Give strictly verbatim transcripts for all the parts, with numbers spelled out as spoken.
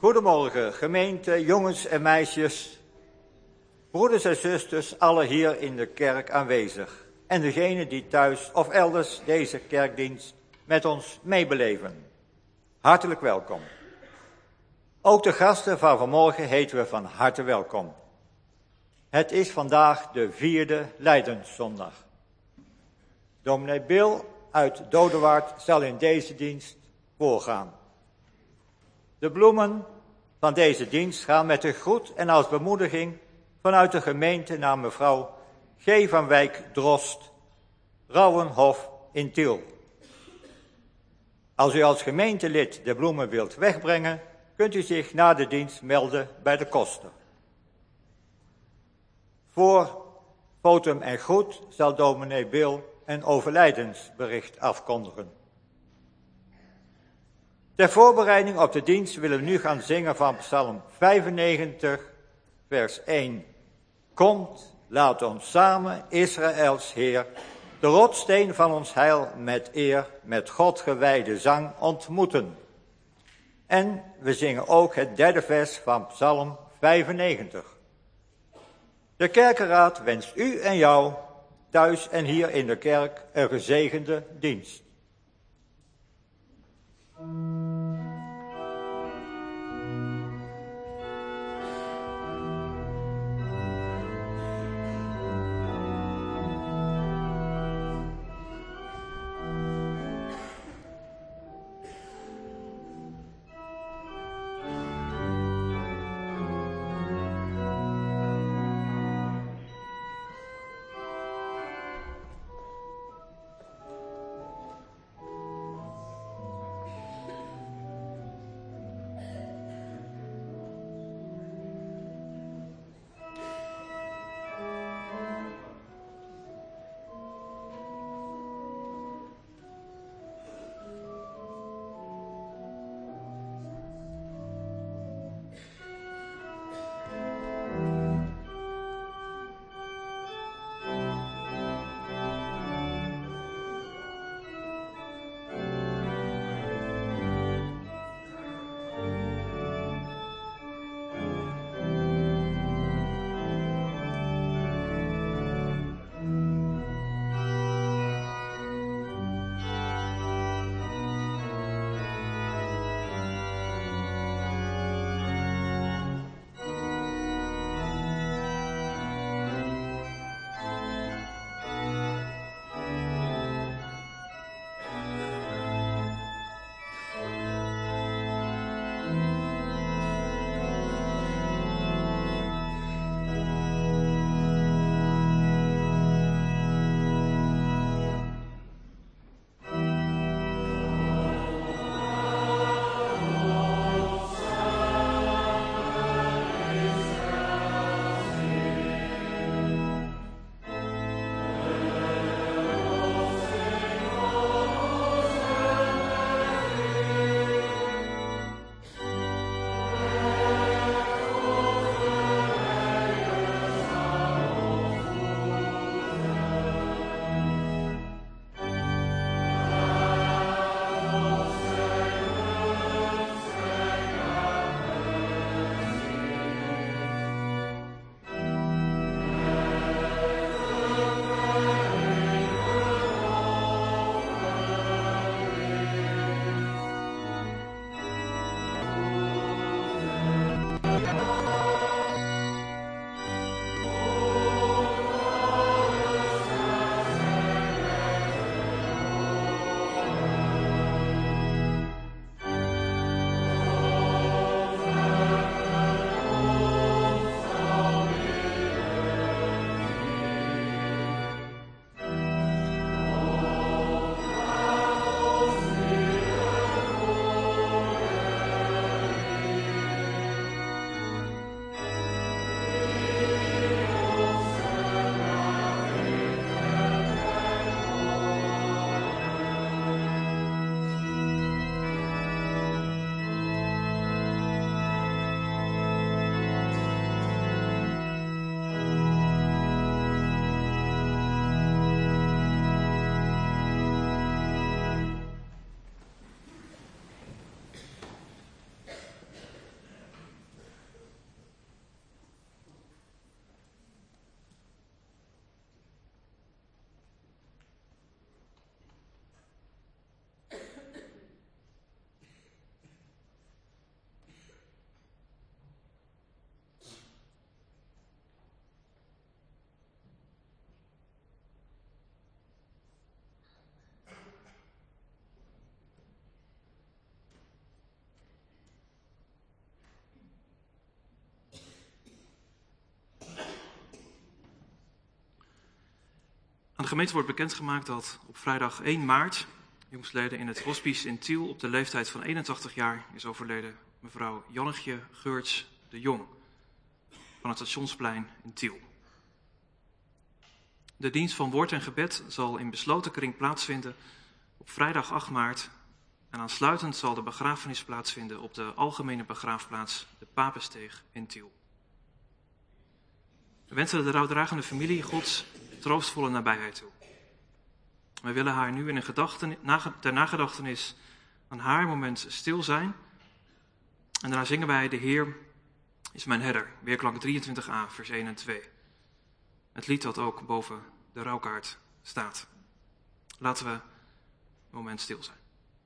Goedemorgen gemeente, jongens en meisjes, broeders en zusters, alle hier in de kerk aanwezig en degenen die thuis of elders deze kerkdienst met ons meebeleven. Hartelijk welkom. Ook de gasten van vanmorgen heten we van harte welkom. Het is vandaag de vierde Lijdenszondag. Dominee Bill uit Dodewaard zal in deze dienst voorgaan. De bloemen van deze dienst gaan met een groet en als bemoediging vanuit de gemeente naar mevrouw G. van Wijk Drost, Rouwenhof in Tiel. Als u als gemeentelid de bloemen wilt wegbrengen, kunt u zich na de dienst melden bij de koster. Voor fotum en groet zal dominee Bill een overlijdensbericht afkondigen. Ter voorbereiding op de dienst willen we nu gaan zingen van Psalm vijfennegentig, vers één. Komt, laat ons samen, Israëls Heer, de rotsteen van ons heil met eer, met God gewijde zang ontmoeten. En we zingen ook het derde vers van Psalm vijfennegentig. De kerkenraad wenst u en jou, thuis en hier in de kerk, een gezegende dienst. gemeente wordt bekendgemaakt dat op vrijdag één maart, jongsleden in het hospice in Tiel, op de leeftijd van eenentachtig jaar is overleden mevrouw Jannetje Geurts de Jong van het Stationsplein in Tiel. De dienst van woord en gebed zal in besloten kring plaatsvinden op vrijdag acht maart en aansluitend zal de begrafenis plaatsvinden op de algemene begraafplaats de Papensteeg in Tiel. We wensen de rouwdragende familie Gods troostvolle nabijheid toe. We willen haar nu in een gedachten, ter nagedachtenis aan haar moment stil zijn. En daarna zingen wij de Heer is mijn herder, weerklank drieëntwintig a, vers één en twee. Het lied dat ook boven de rouwkaart staat. Laten we een moment stil zijn.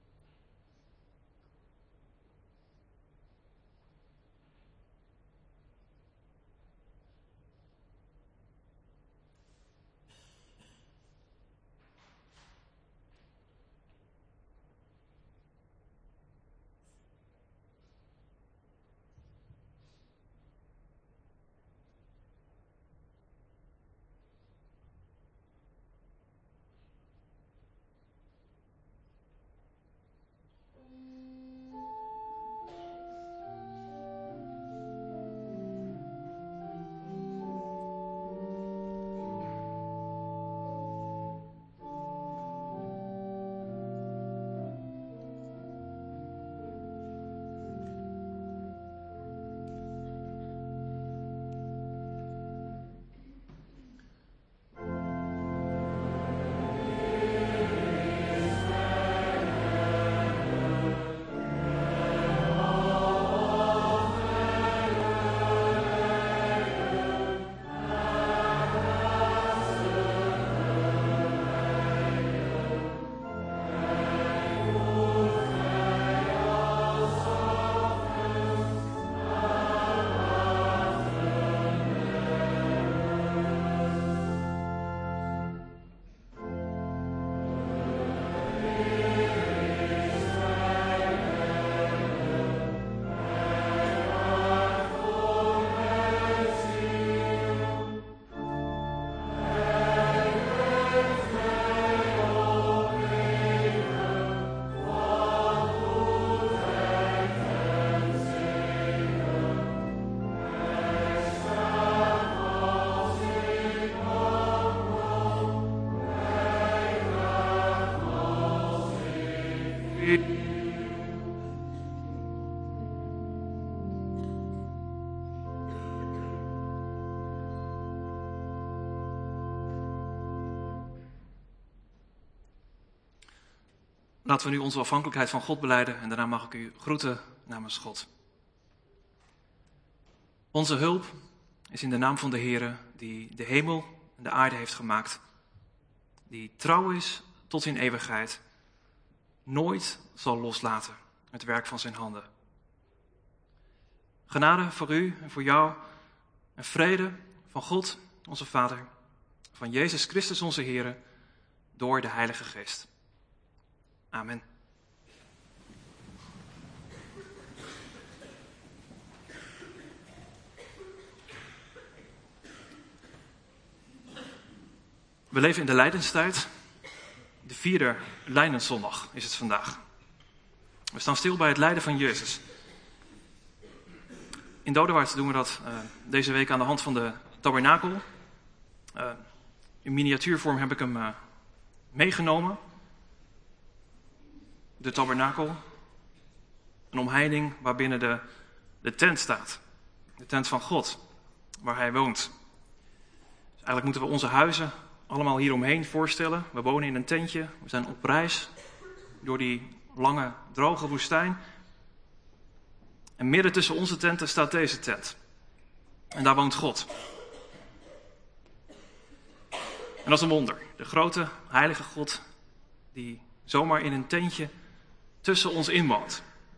Laten we nu onze afhankelijkheid van God belijden en daarna mag ik u groeten namens God. Onze hulp is in de naam van de Heere die de hemel en de aarde heeft gemaakt, die trouw is tot in eeuwigheid, nooit zal loslaten het werk van zijn handen. Genade voor u en voor jou en vrede van God, onze Vader, van Jezus Christus onze Heere, door de Heilige Geest. Amen. We leven in de lijdenstijd. De vierde Lijdenszondag is het vandaag. We staan stil bij het lijden van Jezus. In Dodewaard doen we dat uh, deze week aan de hand van de tabernakel. Uh, in miniatuurvorm heb ik hem uh, meegenomen. De tabernakel. Een omheining waarbinnen de, de tent staat. De tent van God, waar hij woont. Dus eigenlijk moeten we onze huizen allemaal hieromheen voorstellen. We wonen in een tentje, we zijn op reis door die lange, droge woestijn. En midden tussen onze tenten staat deze tent. En daar woont God. En dat is een wonder. De grote, heilige God die zomaar in een tentje tussen ons inwoont.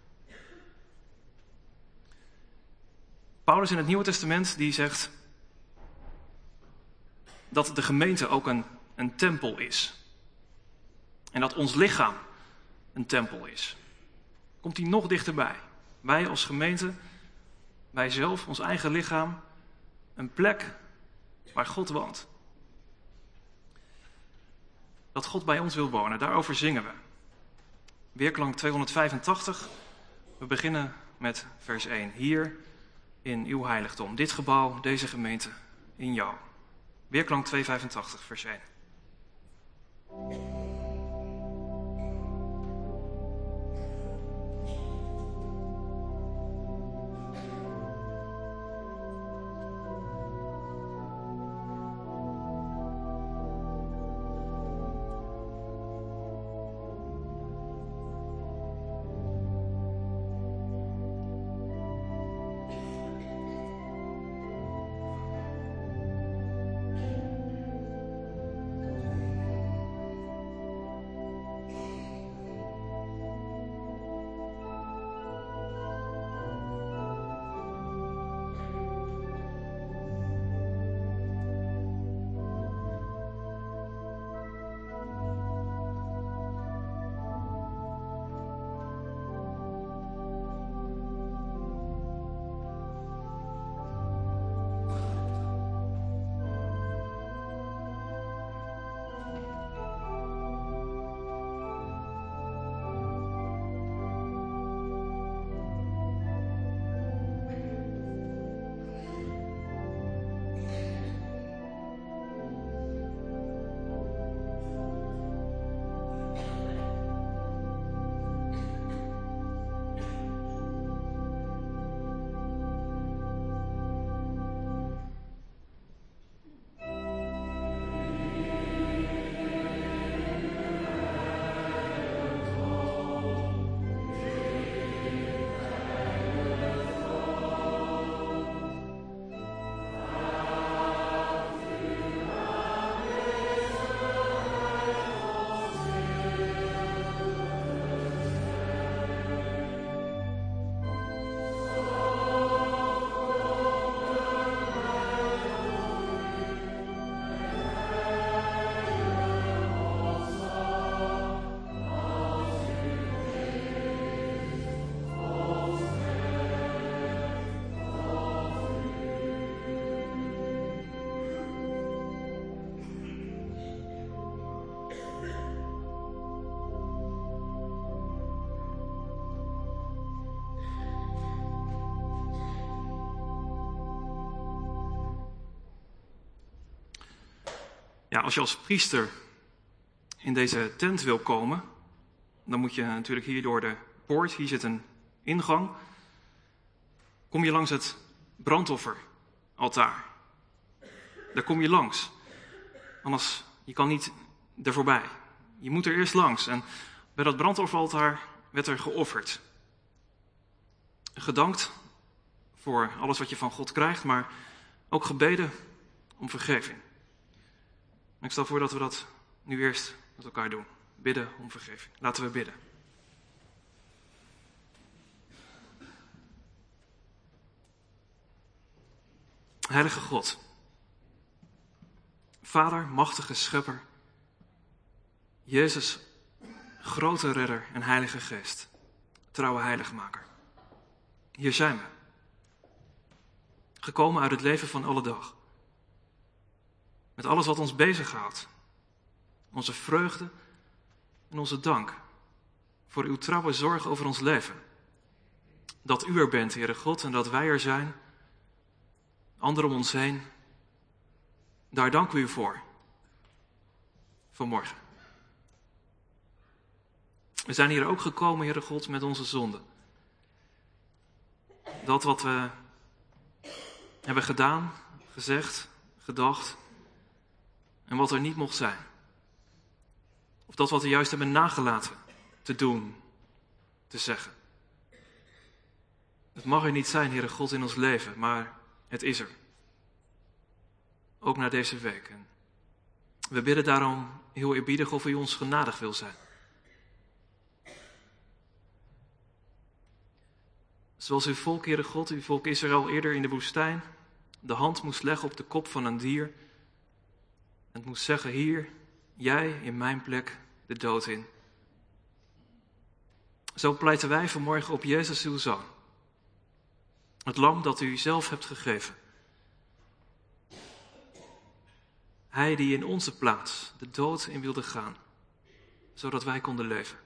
Paulus in het Nieuwe Testament die zegt dat de gemeente ook een, een tempel is. En dat ons lichaam een tempel is. Komt hij nog dichterbij. Wij als gemeente, wij zelf, ons eigen lichaam, een plek waar God woont. dat God bij ons wil wonen. Daarover zingen we. Weerklank tweehonderdvijfentachtig. We beginnen met vers één. Hier in uw heiligdom. Dit gebouw, deze gemeente, in jou. Weerklank tweehonderdvijfentachtig, vers één. Ja, als je als priester in deze tent wil komen, dan moet je natuurlijk hier door de poort, hier zit een ingang, kom je langs het brandofferaltaar. Daar kom je langs. Anders, je kan niet er voorbij. Je moet er eerst langs. En bij dat brandofferaltaar werd er geofferd. Gedankt voor alles wat je van God krijgt, maar ook gebeden om vergeving. En ik stel voor dat we dat nu eerst met elkaar doen. Bidden om vergeving. Laten we bidden. Heilige God, Vader, machtige schepper, Jezus, grote redder en heilige geest, trouwe heiligmaker. Hier zijn we, gekomen uit het leven van alle dag. Met alles wat ons bezighoudt, onze vreugde en onze dank voor uw trouwe zorg over ons leven. Dat u er bent, Heere God, en dat wij er zijn, anderen om ons heen, daar danken we u voor, vanmorgen. We zijn hier ook gekomen, Heere God, met onze zonden. Dat wat we hebben gedaan, gezegd, gedacht en wat er niet mocht zijn. Of dat wat we juist hebben nagelaten te doen, te zeggen. Het mag er niet zijn, Heere God, in ons leven, maar het is er. Ook na deze week. En we bidden daarom heel eerbiedig of u ons genadig wil zijn. Zoals uw volk, Heere God, uw volk Israël eerder in de woestijn de hand moest leggen op de kop van een dier. En het moest zeggen, hier, jij in mijn plek de dood in. Zo pleiten wij vanmorgen op Jezus uw Zoon. Het lam dat u zelf hebt gegeven. Hij die in onze plaats de dood in wilde gaan. zodat wij konden leven.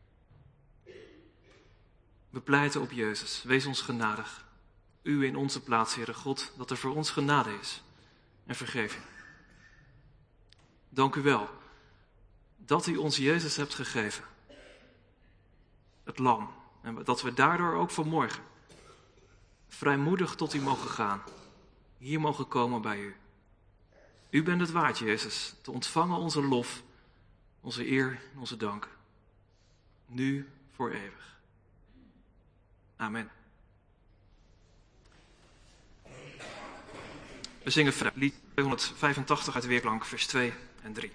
We pleiten op Jezus, wees ons genadig. U in onze plaats, Heere God, dat er voor ons genade is en vergeving. Dank u wel dat u ons Jezus hebt gegeven. Het lam. En dat we daardoor ook vanmorgen vrijmoedig tot u mogen gaan. Hier mogen komen bij u. U bent het waard, Jezus, te ontvangen onze lof, onze eer en onze dank. Nu voor eeuwig. Amen. We zingen verder lied tweehonderdvijfentachtig uit de Weerklank, vers twee en drie.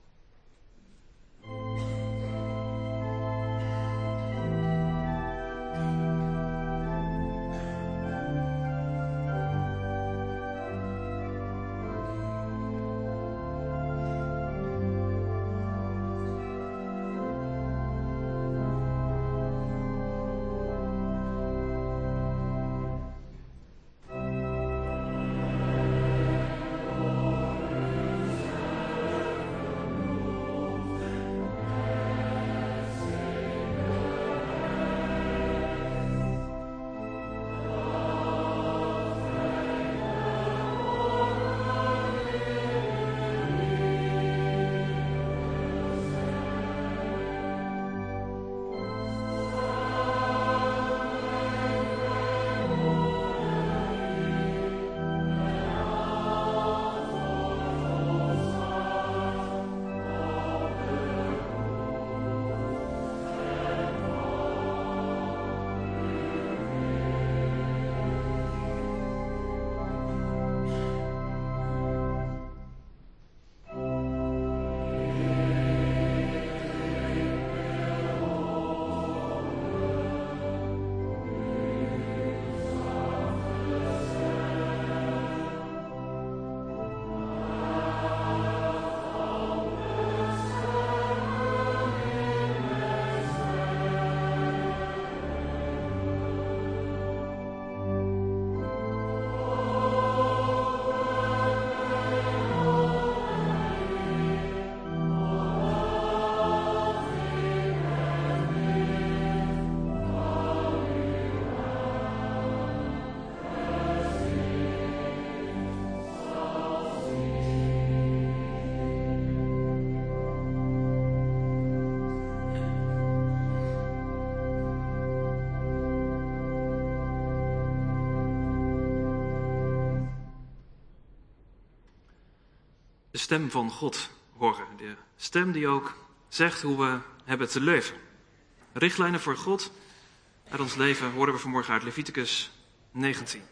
De stem van God horen. De stem die ook zegt hoe we hebben te leven. Richtlijnen voor God uit ons leven horen we vanmorgen uit Leviticus negentien.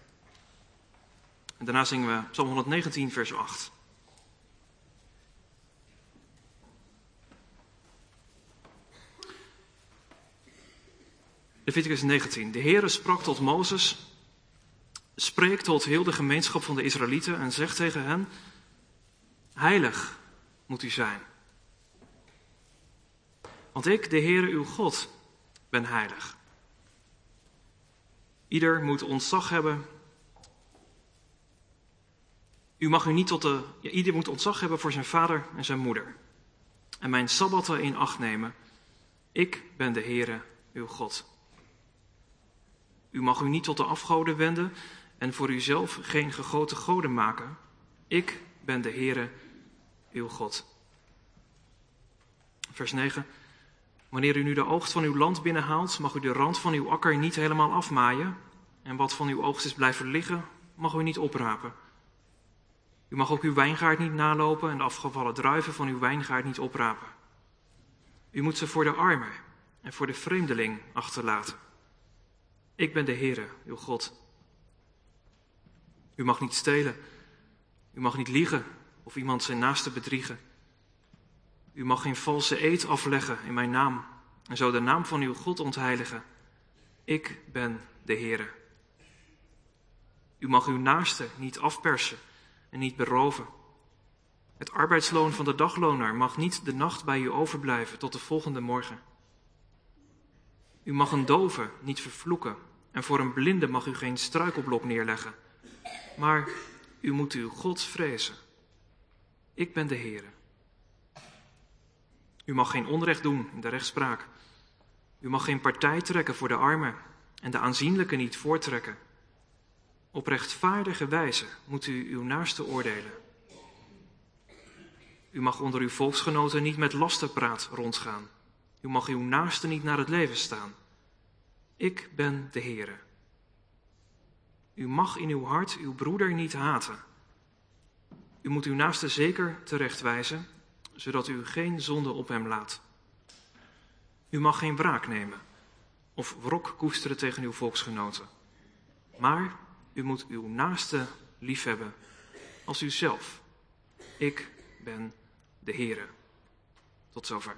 En daarna zingen we Psalm honderdnegentien, vers acht. Leviticus negentien. De Heere sprak tot Mozes, spreek tot heel de gemeenschap van de Israëlieten en zegt tegen hen: heilig moet u zijn. Want ik, de Heere uw God, ben heilig. Ieder moet ontzag hebben. U mag u niet tot de, ja, ieder moet ontzag hebben voor zijn vader en zijn moeder. En mijn sabbatten in acht nemen. Ik ben de Heere uw God. U mag u niet tot de afgoden wenden en voor uzelf geen gegoten goden maken. Ik ben de Heere uw God. Vers negen. Wanneer u nu de oogst van uw land binnenhaalt, mag u de rand van uw akker niet helemaal afmaaien. En wat van uw oogst is blijven liggen, mag u niet oprapen. U mag ook uw wijngaard niet nalopen en de afgevallen druiven van uw wijngaard niet oprapen. U moet ze voor de armen en voor de vreemdeling achterlaten. Ik ben de Heere, uw God. U mag niet stelen. U mag niet liegen of iemand zijn naaste bedriegen. U mag geen valse eed afleggen in mijn naam en zo de naam van uw God ontheiligen. Ik ben de Heere. U mag uw naaste niet afpersen en niet beroven. Het arbeidsloon van de dagloner mag niet de nacht bij u overblijven tot de volgende morgen. U mag een dove niet vervloeken en voor een blinde mag u geen struikelblok neerleggen. Maar u moet uw God vrezen. Ik ben de Heere. U mag geen onrecht doen in de rechtspraak. U mag geen partij trekken voor de armen en de aanzienlijke niet voortrekken. Op rechtvaardige wijze moet u uw naaste oordelen. U mag onder uw volksgenoten niet met lasterpraat rondgaan. U mag uw naaste niet naar het leven staan. Ik ben de Heere. U mag in uw hart uw broeder niet haten. U moet uw naaste zeker terechtwijzen, zodat u geen zonde op hem laat. U mag geen wraak nemen of wrok koesteren tegen uw volksgenoten. Maar u moet uw naaste liefhebben als uzelf. Ik ben de Heere. Tot zover.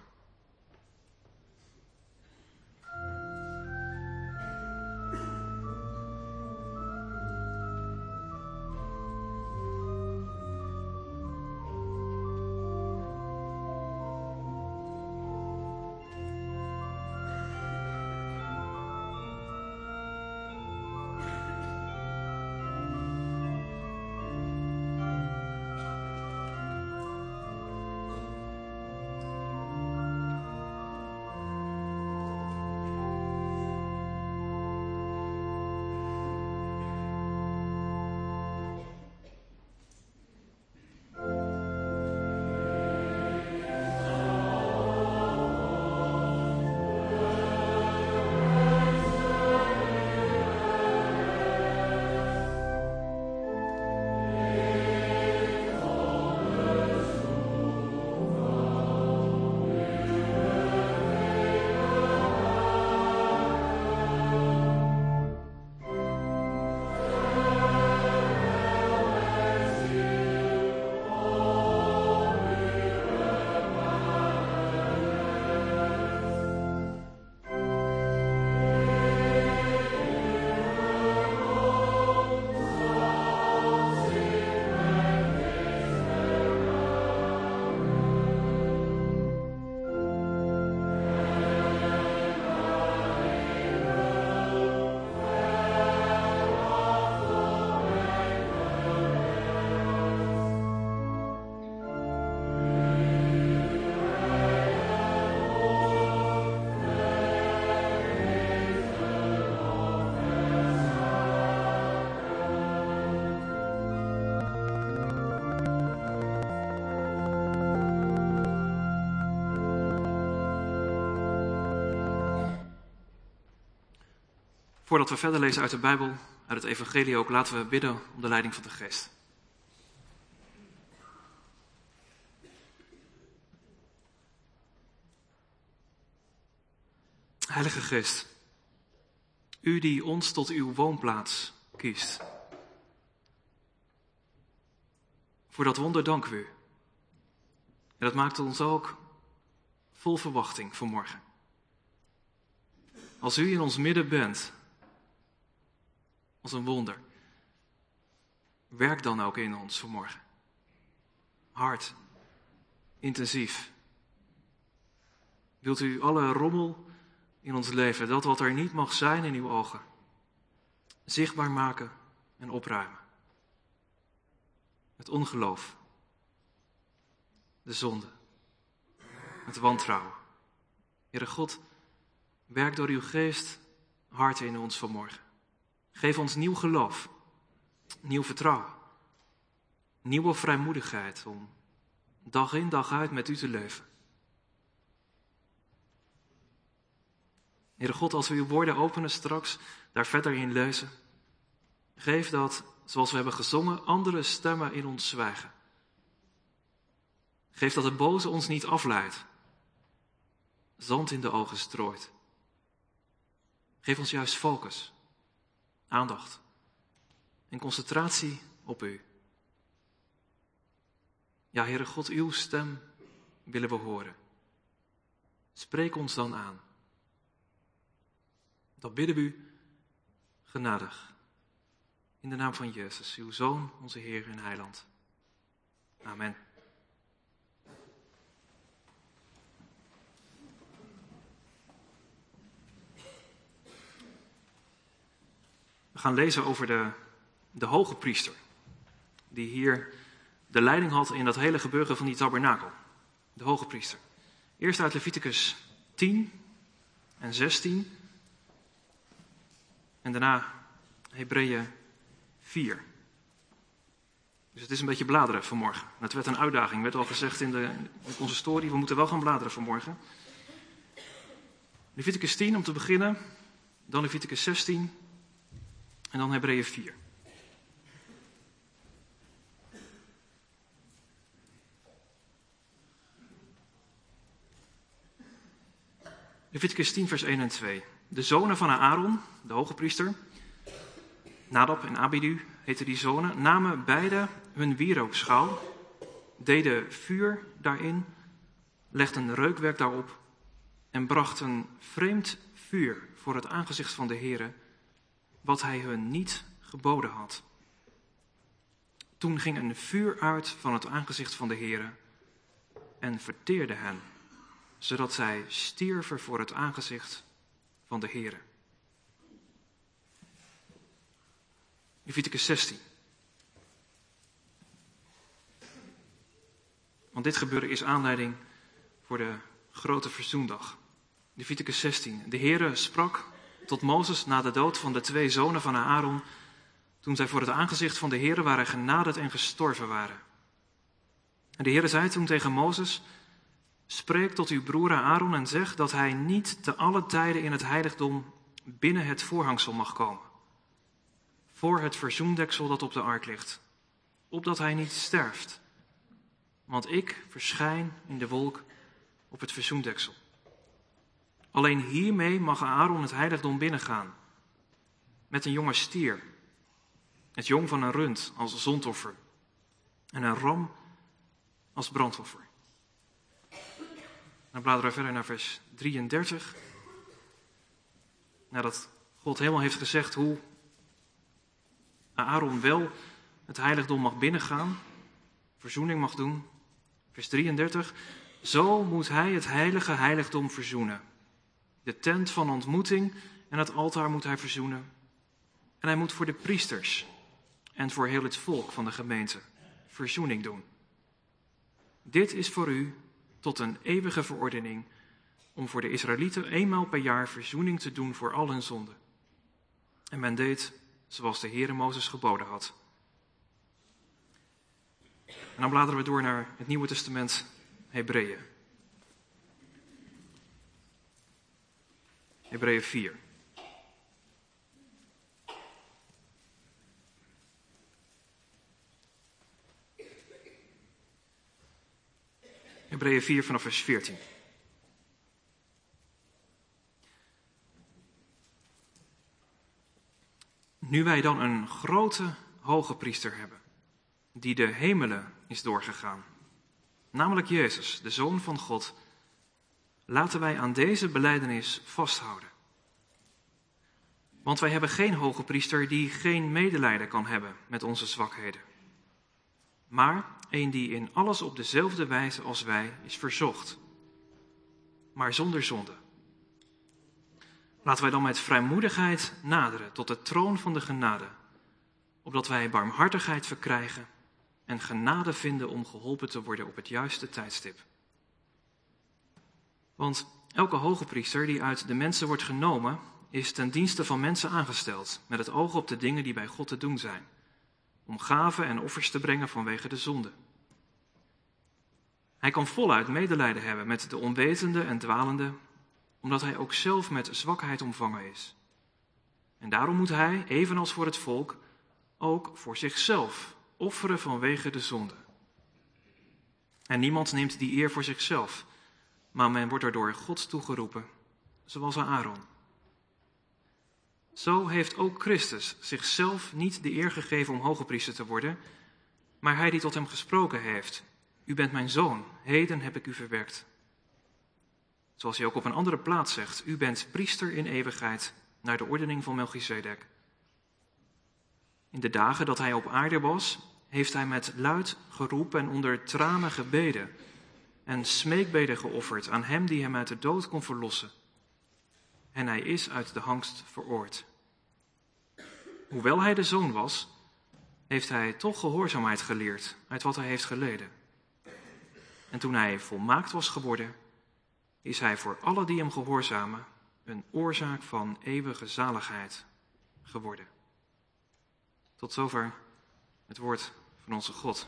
Voordat we verder lezen uit de Bijbel, uit het Evangelie ook, laten we bidden om de leiding van de Geest. Heilige Geest, u die ons tot uw woonplaats kiest. Voor dat wonder dank u. En dat maakt ons ook vol verwachting voor morgen. Als u in ons midden bent, als een wonder, werk dan ook in ons vanmorgen. Hard, intensief. Wilt u alle rommel in ons leven, dat wat er niet mag zijn in uw ogen, zichtbaar maken en opruimen. Het ongeloof, de zonde, het wantrouwen. Heere God, werk door uw geest hard in ons vanmorgen. Geef ons nieuw geloof, nieuw vertrouwen, nieuwe vrijmoedigheid om dag in dag uit met u te leven. Heere God, als we uw woorden openen straks, daar verder in lezen, geef dat, zoals we hebben gezongen, andere stemmen in ons zwijgen. Geef dat het boze ons niet afleidt, zand in de ogen strooit. Geef ons juist focus, aandacht en concentratie op u. Ja, Heere God, uw stem willen we horen. Spreek ons dan aan. Dat bidden we u genadig. In de naam van Jezus, uw Zoon, onze Heer en Heiland. Amen. We gaan lezen over de, de hoge priester, die hier de leiding had in dat hele gebeuren van die tabernakel. De hoge priester. Eerst uit Leviticus tien en zestien. En daarna Hebreeën vier. Dus het is een beetje bladeren vanmorgen. Het werd een uitdaging, werd al gezegd in, de, in onze story. We moeten wel gaan bladeren vanmorgen. Leviticus tien om te beginnen. Dan Leviticus zestien. En dan Hebreeën vier. Leviticus tien vers één en twee. De zonen van Aaron, de hoge priester, Nadab en Abidu heten die zonen, namen beide hun wierookschaal, deden vuur daarin, legden reukwerk daarop en brachten vreemd vuur voor het aangezicht van de Heere, wat hij hun niet geboden had. Toen ging een vuur uit van het aangezicht van de Heere en verteerde hen, zodat zij stierven voor het aangezicht van de Heere. Leviticus zestien. Want dit gebeuren is aanleiding voor de grote verzoendag. Leviticus zestien. De Heere sprak tot Mozes na de dood van de twee zonen van Aaron, toen zij voor het aangezicht van de Heere waren genaderd en gestorven waren. En de Heere zei toen tegen Mozes: spreek tot uw broer Aaron en zeg dat hij niet te alle tijden in het heiligdom binnen het voorhangsel mag komen, voor het verzoendeksel dat op de ark ligt, opdat hij niet sterft. Want ik verschijn in de wolk op het verzoendeksel. Alleen hiermee mag Aaron het heiligdom binnengaan, met een jonge stier, het jong van een rund als zondoffer en een ram als brandoffer. Dan bladeren we verder naar vers drieëndertig. Nadat God helemaal heeft gezegd hoe Aaron wel het heiligdom mag binnengaan, verzoening mag doen. Vers drieëndertig. Zo moet hij het heilige heiligdom verzoenen. De tent van ontmoeting en het altaar moet hij verzoenen. En hij moet voor de priesters en voor heel het volk van de gemeente verzoening doen. Dit is voor u tot een eeuwige verordening om voor de Israëlieten eenmaal per jaar verzoening te doen voor al hun zonden. En men deed zoals de Heere Mozes geboden had. En dan bladeren we door naar het Nieuwe Testament, Hebreeën. Hebreeën vier. Hebreeën vier vanaf vers veertien. Nu wij dan een grote hoge priester hebben, die de hemelen is doorgegaan, namelijk Jezus, de Zoon van God, laten wij aan deze belijdenis vasthouden. Want wij hebben geen hoge priester die geen medelijden kan hebben met onze zwakheden, maar een die in alles op dezelfde wijze als wij is verzocht, maar zonder zonde. Laten wij dan met vrijmoedigheid naderen tot de troon van de genade, opdat wij barmhartigheid verkrijgen en genade vinden om geholpen te worden op het juiste tijdstip. Want elke hoge priester die uit de mensen wordt genomen, is ten dienste van mensen aangesteld, met het oog op de dingen die bij God te doen zijn, om gaven en offers te brengen vanwege de zonde. Hij kan voluit medelijden hebben met de onwetende en dwalende, omdat hij ook zelf met zwakheid omvangen is. En daarom moet hij, evenals voor het volk, ook voor zichzelf offeren vanwege de zonde. En niemand neemt die eer voor zichzelf, maar men wordt er door God toegeroepen, zoals Aaron. Zo heeft ook Christus zichzelf niet de eer gegeven om hogepriester te worden, maar hij die tot hem gesproken heeft: u bent mijn zoon, heden heb ik u verwekt. Zoals hij ook op een andere plaats zegt: u bent priester in eeuwigheid, naar de ordening van Melchizedek. In de dagen dat hij op aarde was, heeft hij met luid geroep en onder tranen gebeden en smeekbeden geofferd aan hem die hem uit de dood kon verlossen. En hij is uit de hangst veroord. Hoewel hij de zoon was, heeft hij toch gehoorzaamheid geleerd uit wat hij heeft geleden. En toen hij volmaakt was geworden, is hij voor alle die hem gehoorzamen een oorzaak van eeuwige zaligheid geworden. Tot zover het woord van onze God.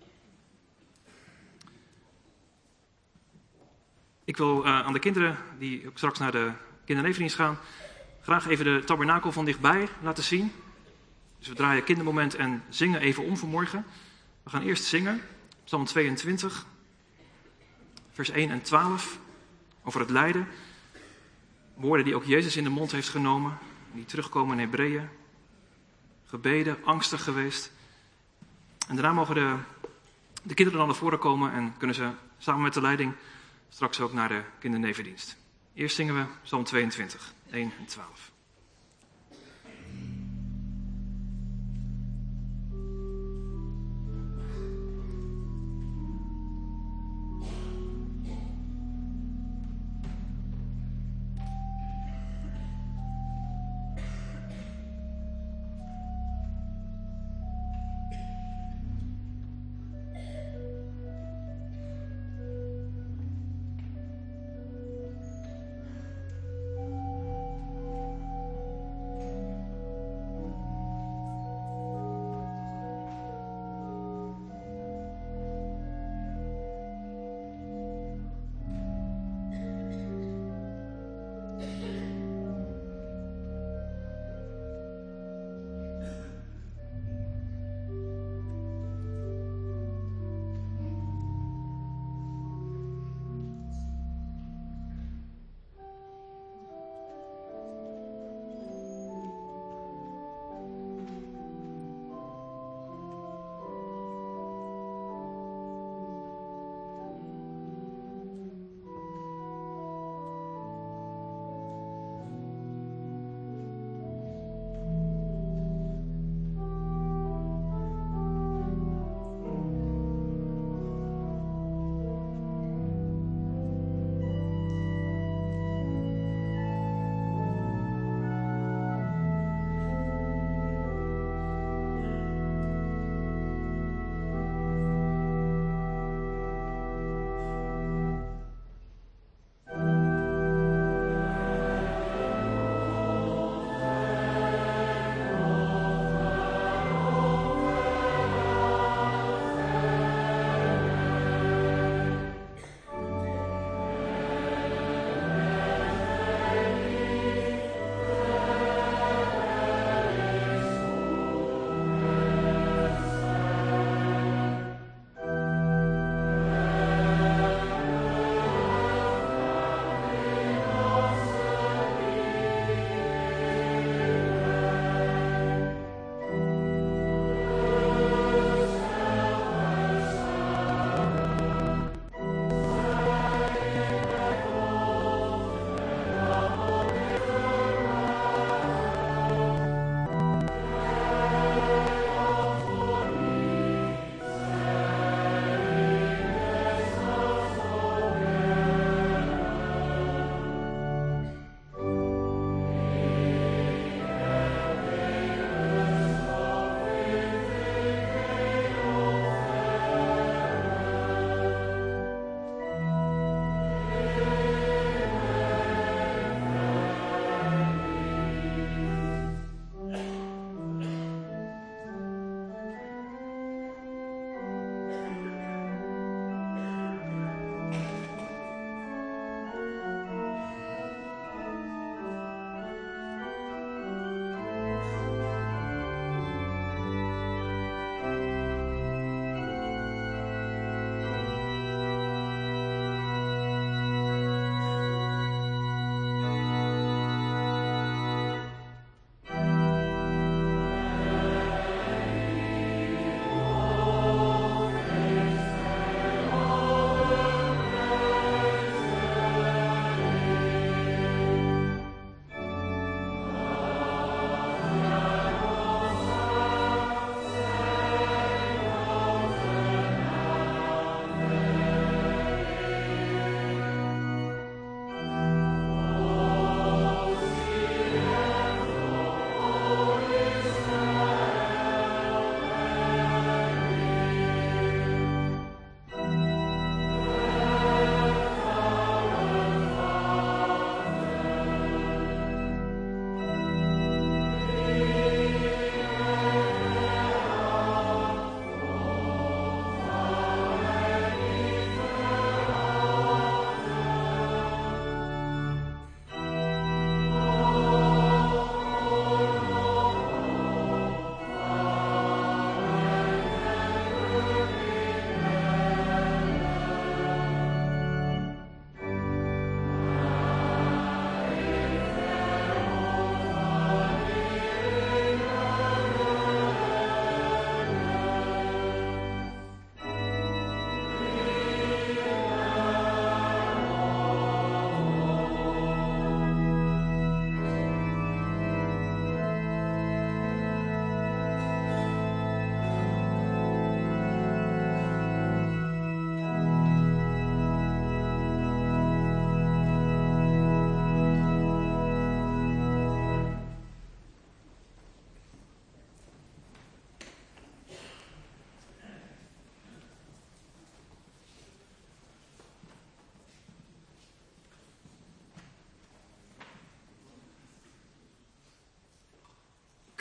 Ik wil uh, aan de kinderen die ook straks naar de kindernevendienst gaan, graag even de tabernakel van dichtbij laten zien. Dus we draaien kindermoment en zingen even om vanmorgen. We gaan eerst zingen, Psalm tweeëntwintig, vers één en twaalf, over het lijden. Woorden die ook Jezus in de mond heeft genomen, die terugkomen in Hebreeën. Gebeden, angstig geweest. En daarna mogen de, de kinderen dan naar voren komen en kunnen ze samen met de leiding straks ook naar de kindernevendienst. Eerst zingen we Psalm tweeëntwintig, één en twaalf.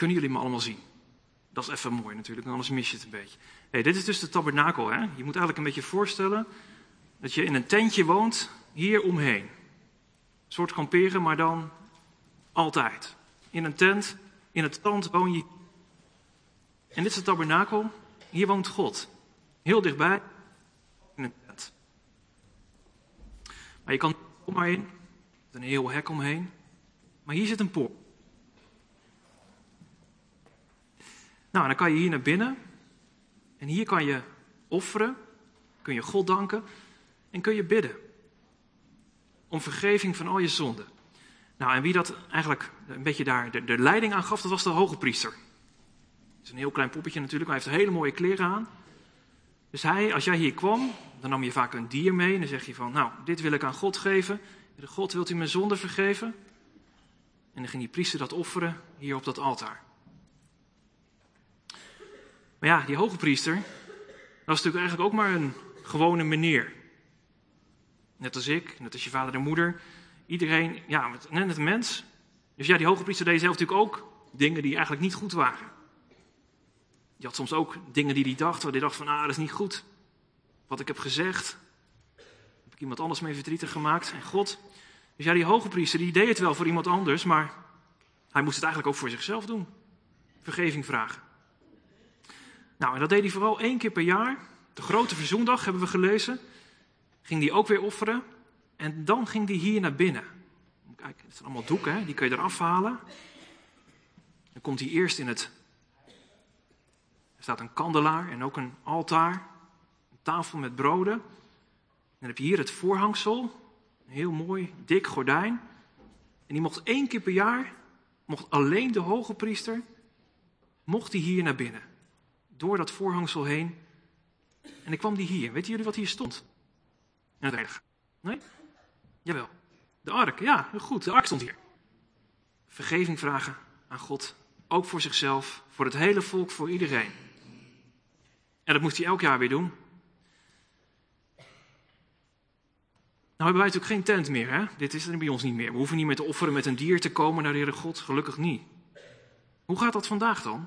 Kunnen jullie me allemaal zien? Dat is even mooi natuurlijk, anders mis je het een beetje. Hey, dit is dus de tabernakel. Hè? Je moet eigenlijk een beetje voorstellen dat je in een tentje woont, hier omheen. Een soort kamperen, maar dan altijd. In een tent, in het pand woon je. En dit is de tabernakel. Hier woont God. Heel dichtbij, in een tent. Maar je kan er maar in. Er is een heel hek omheen. Maar hier zit een poort. Nou, en dan kan je hier naar binnen. En hier kan je offeren. Kun je God danken. En kun je bidden. Om vergeving van al je zonden. Nou, en wie dat eigenlijk een beetje daar de, de leiding aan gaf, dat was de hoge priester. Dat is een heel klein poppetje natuurlijk, maar hij heeft hele mooie kleren aan. Dus hij, als jij hier kwam, dan nam je vaak een dier mee. En dan zeg je van, nou, dit wil ik aan God geven. God, wilt u mijn zonde vergeven? En dan ging die priester dat offeren hier op dat altaar. Maar ja, die hoge priester, dat was natuurlijk eigenlijk ook maar een gewone meneer. Net als ik, net als je vader en moeder. Iedereen, ja, net een mens. Dus ja, die hoge priester deed zelf natuurlijk ook dingen die eigenlijk niet goed waren. Je had soms ook dingen die hij dacht, waar hij dacht van, ah, dat is niet goed. Wat ik heb gezegd, heb ik iemand anders mee verdrietig gemaakt. En God, dus ja, die hoge priester, die deed het wel voor iemand anders, maar hij moest het eigenlijk ook voor zichzelf doen. Vergeving vragen. Nou, en dat deed hij vooral één keer per jaar. De grote verzoendag, hebben we gelezen. Ging hij ook weer offeren. En dan ging hij hier naar binnen. Kijk, het zijn allemaal doeken, hè? Die kun je eraf halen. Dan komt hij eerst in het... Er staat een kandelaar en ook een altaar. Een tafel met broden. En dan heb je hier het voorhangsel. Een heel mooi, dik gordijn. En die mocht één keer per jaar, mocht alleen de hoge priester, mocht hij hier naar binnen. Door dat voorhangsel heen. En dan kwam die hier. Weten jullie wat hier stond? In het heilige. Nee? Jawel. De ark, ja, goed. De ark stond hier. Vergeving vragen aan God. Ook voor zichzelf, voor het hele volk, voor iedereen. En dat moest hij elk jaar weer doen. Nou hebben wij natuurlijk geen tent meer, hè? Dit is er bij ons niet meer. We hoeven niet meer te offeren met een dier te komen naar de Heere God. Gelukkig niet. Hoe gaat dat vandaag dan?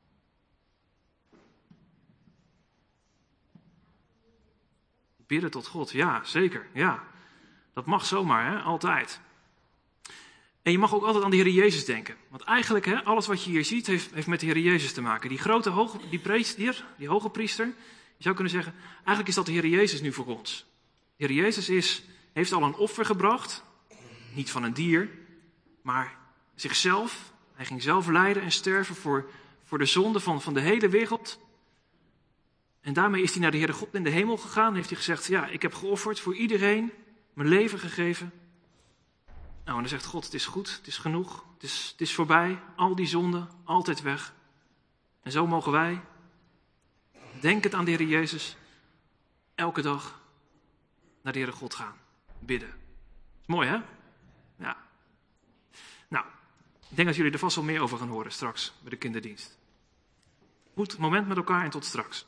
Bidden tot God, ja, zeker, ja. Dat mag zomaar, hè? Altijd. En je mag ook altijd aan de Heer Jezus denken. Want eigenlijk, hè, alles wat je hier ziet, heeft, heeft met de Heer Jezus te maken. Die grote hoge, die priester, die hoge priester, je zou kunnen zeggen, eigenlijk is dat de Heer Jezus nu voor ons. De Heer Jezus is, heeft al een offer gebracht, niet van een dier, maar zichzelf. Hij ging zelf lijden en sterven voor, voor de zonde van, van de hele wereld. En daarmee is hij naar de Heere God in de hemel gegaan. Heeft hij gezegd, ja, ik heb geofferd voor iedereen, mijn leven gegeven. Nou, en dan zegt God, het is goed, het is genoeg, het is, het is voorbij. Al die zonden, altijd weg. En zo mogen wij, denkend aan de Heer Jezus, elke dag naar de Heere God gaan, bidden. Is mooi, hè? Ja. Nou, ik denk dat jullie er vast wel meer over gaan horen straks bij de kinderdienst. Goed moment met elkaar en tot straks.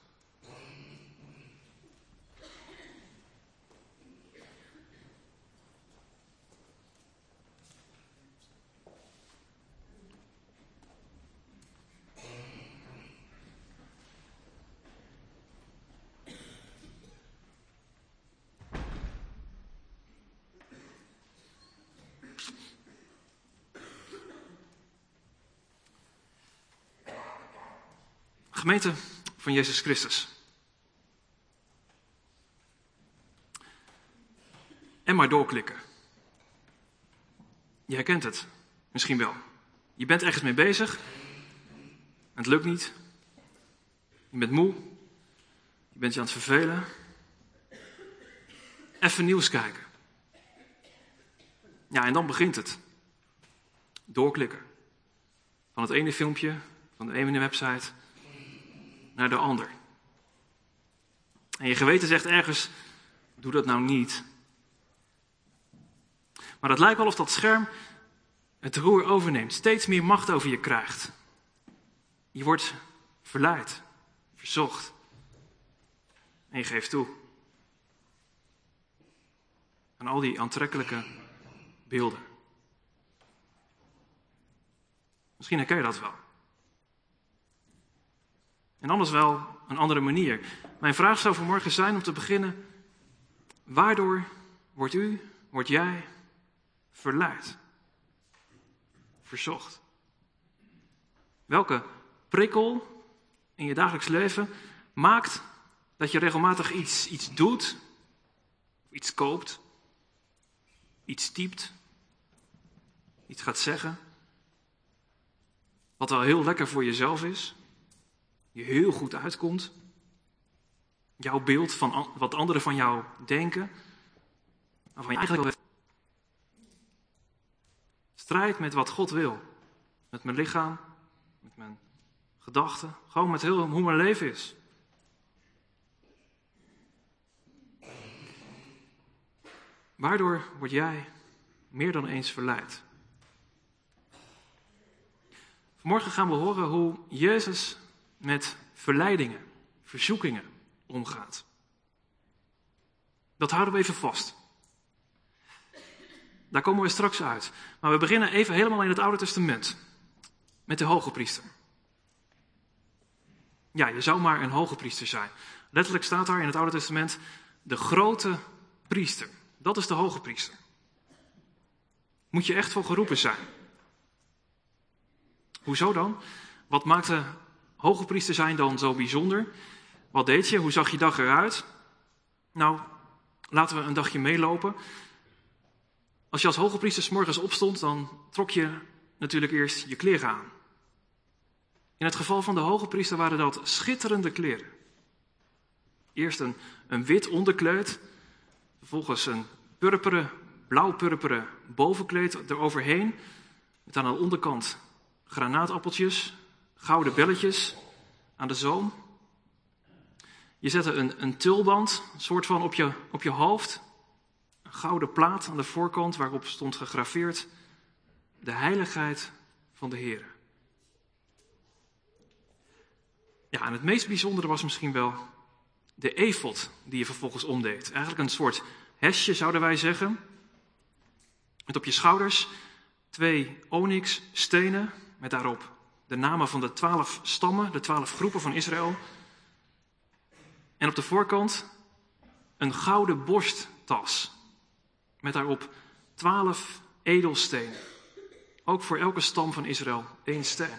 Gemeente van Jezus Christus. En maar doorklikken. Je herkent het misschien wel. Je bent ergens mee bezig. Het lukt niet. Je bent moe. Je bent je aan het vervelen. Even nieuws kijken. Ja, en dan begint het. Doorklikken. Van het ene filmpje, van de ene website naar de ander. En je geweten zegt ergens, doe dat nou niet. Maar het lijkt wel of dat scherm het roer overneemt, steeds meer macht over je krijgt. Je wordt verleid, verzocht. En je geeft toe. Aan al die aantrekkelijke beelden. Misschien herken je dat wel. En anders wel een andere manier. Mijn vraag zou vanmorgen zijn om te beginnen: waardoor wordt u, word jij verleid? Verzocht? Welke prikkel in je dagelijks leven maakt dat je regelmatig iets, iets doet, iets koopt, iets typt, iets gaat zeggen, wat wel heel lekker voor jezelf is, je heel goed uitkomt, jouw beeld van an- wat anderen van jou denken, waarvan je eigenlijk wel strijd met wat God wil, met mijn lichaam, met mijn gedachten, gewoon met heel hoe mijn leven is. Waardoor word jij meer dan eens verleid? Vanmorgen gaan we horen hoe Jezus met verleidingen, verzoekingen omgaat. Dat houden we even vast. Daar komen we straks uit. Maar we beginnen even helemaal in het Oude Testament. Met de hoge priester. Ja, je zou maar een hoge priester zijn. Letterlijk staat daar in het Oude Testament de grote priester. Dat is de hoge priester. Moet je echt voor geroepen zijn. Hoezo dan? Wat maakte hoge priester zijn dan zo bijzonder? Wat deed je? Hoe zag je dag eruit? Nou, laten we een dagje meelopen. Als je als hoge priester 's morgens opstond, dan trok je natuurlijk eerst je kleren aan. In het geval van de hoge priester waren dat schitterende kleren. Eerst een, een wit onderkleed, vervolgens een purperen, blauw-purperen bovenkleed eroverheen, met aan de onderkant granaatappeltjes, gouden belletjes aan de zoom. Je zette een, een tulband, een soort van op je, op je hoofd, een gouden plaat aan de voorkant waarop stond gegraveerd de heiligheid van de Heer. Ja, en het meest bijzondere was misschien wel de efod die je vervolgens omdeed. Eigenlijk een soort hesje, zouden wij zeggen. Met op je schouders twee onyxstenen met daarop de namen van de twaalf stammen, de twaalf groepen van Israël. En op de voorkant een gouden borsttas met daarop twaalf edelstenen. Ook voor elke stam van Israël één steen.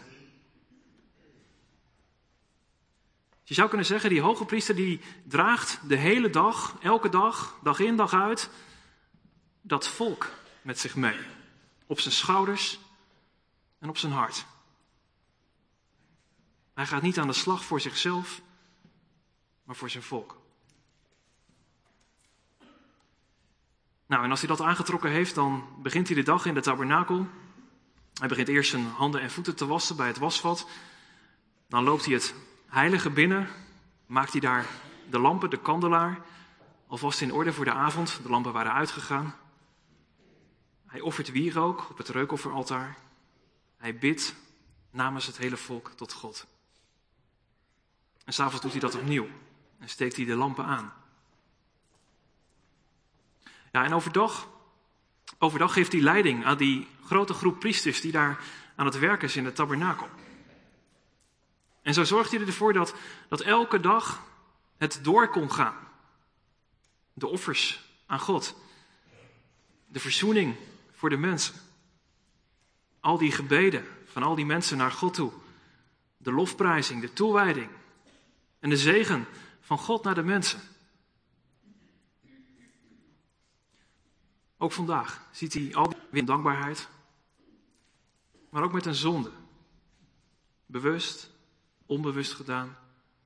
Je zou kunnen zeggen, die hoge priester die draagt de hele dag, elke dag, dag in dag uit, dat volk met zich mee. Op zijn schouders en op zijn hart. Hij gaat niet aan de slag voor zichzelf, maar voor zijn volk. Nou, en als hij dat aangetrokken heeft, dan begint hij de dag in de tabernakel. Hij begint eerst zijn handen en voeten te wassen bij het wasvat. Dan loopt hij het heilige binnen, maakt hij daar de lampen, de kandelaar, alvast in orde voor de avond. De lampen waren uitgegaan. Hij offert wierook op het reukofferaltaar. Hij bidt namens het hele volk tot God. En 's avonds doet hij dat opnieuw en steekt hij de lampen aan. Ja, en overdag, overdag geeft hij leiding aan die grote groep priesters die daar aan het werken is in de tabernakel. En zo zorgt hij ervoor dat, dat elke dag het door kon gaan. De offers aan God. De verzoening voor de mensen. Al die gebeden van al die mensen naar God toe. De lofprijzing, de toewijding. En de zegen van God naar de mensen. Ook vandaag ziet hij al die dankbaarheid. Maar ook met een zonde. Bewust, onbewust gedaan.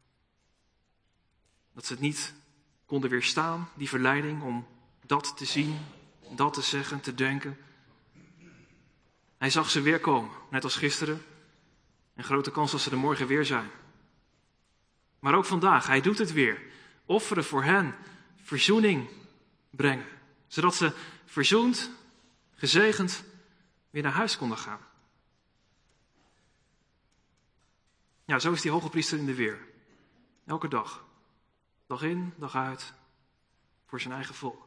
Dat ze het niet konden weerstaan, die verleiding om dat te zien, dat te zeggen, te denken. Hij zag ze weer komen, net als gisteren. En grote kans dat ze er morgen weer zijn. Maar ook vandaag, hij doet het weer. Offeren voor hen, verzoening brengen. Zodat ze verzoend, gezegend weer naar huis konden gaan. Ja, zo is die hoge priester in de weer. Elke dag. Dag in, dag uit. Voor zijn eigen volk.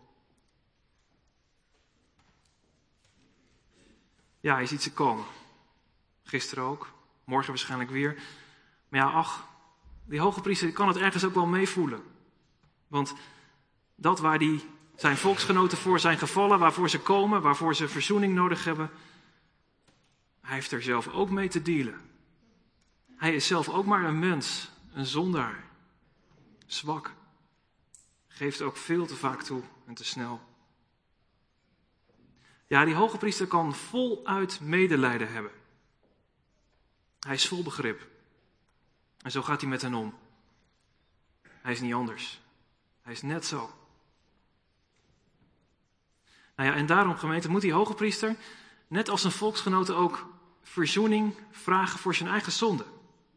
Ja, je ziet ze komen. Gisteren ook. Morgen waarschijnlijk weer. Maar ja, ach, die hoge priester kan het ergens ook wel meevoelen. Want dat waar die zijn volksgenoten voor zijn gevallen, waarvoor ze komen, waarvoor ze verzoening nodig hebben, hij heeft er zelf ook mee te dealen. Hij is zelf ook maar een mens, een zondaar, zwak. Geeft ook veel te vaak toe en te snel. Ja, die hoge priester kan voluit medelijden hebben. Hij is vol begrip. En zo gaat hij met hen om. Hij is niet anders. Hij is net zo. Nou ja, en daarom, gemeente, moet die hoge priester, net als zijn volksgenoten, ook verzoening vragen voor zijn eigen zonde.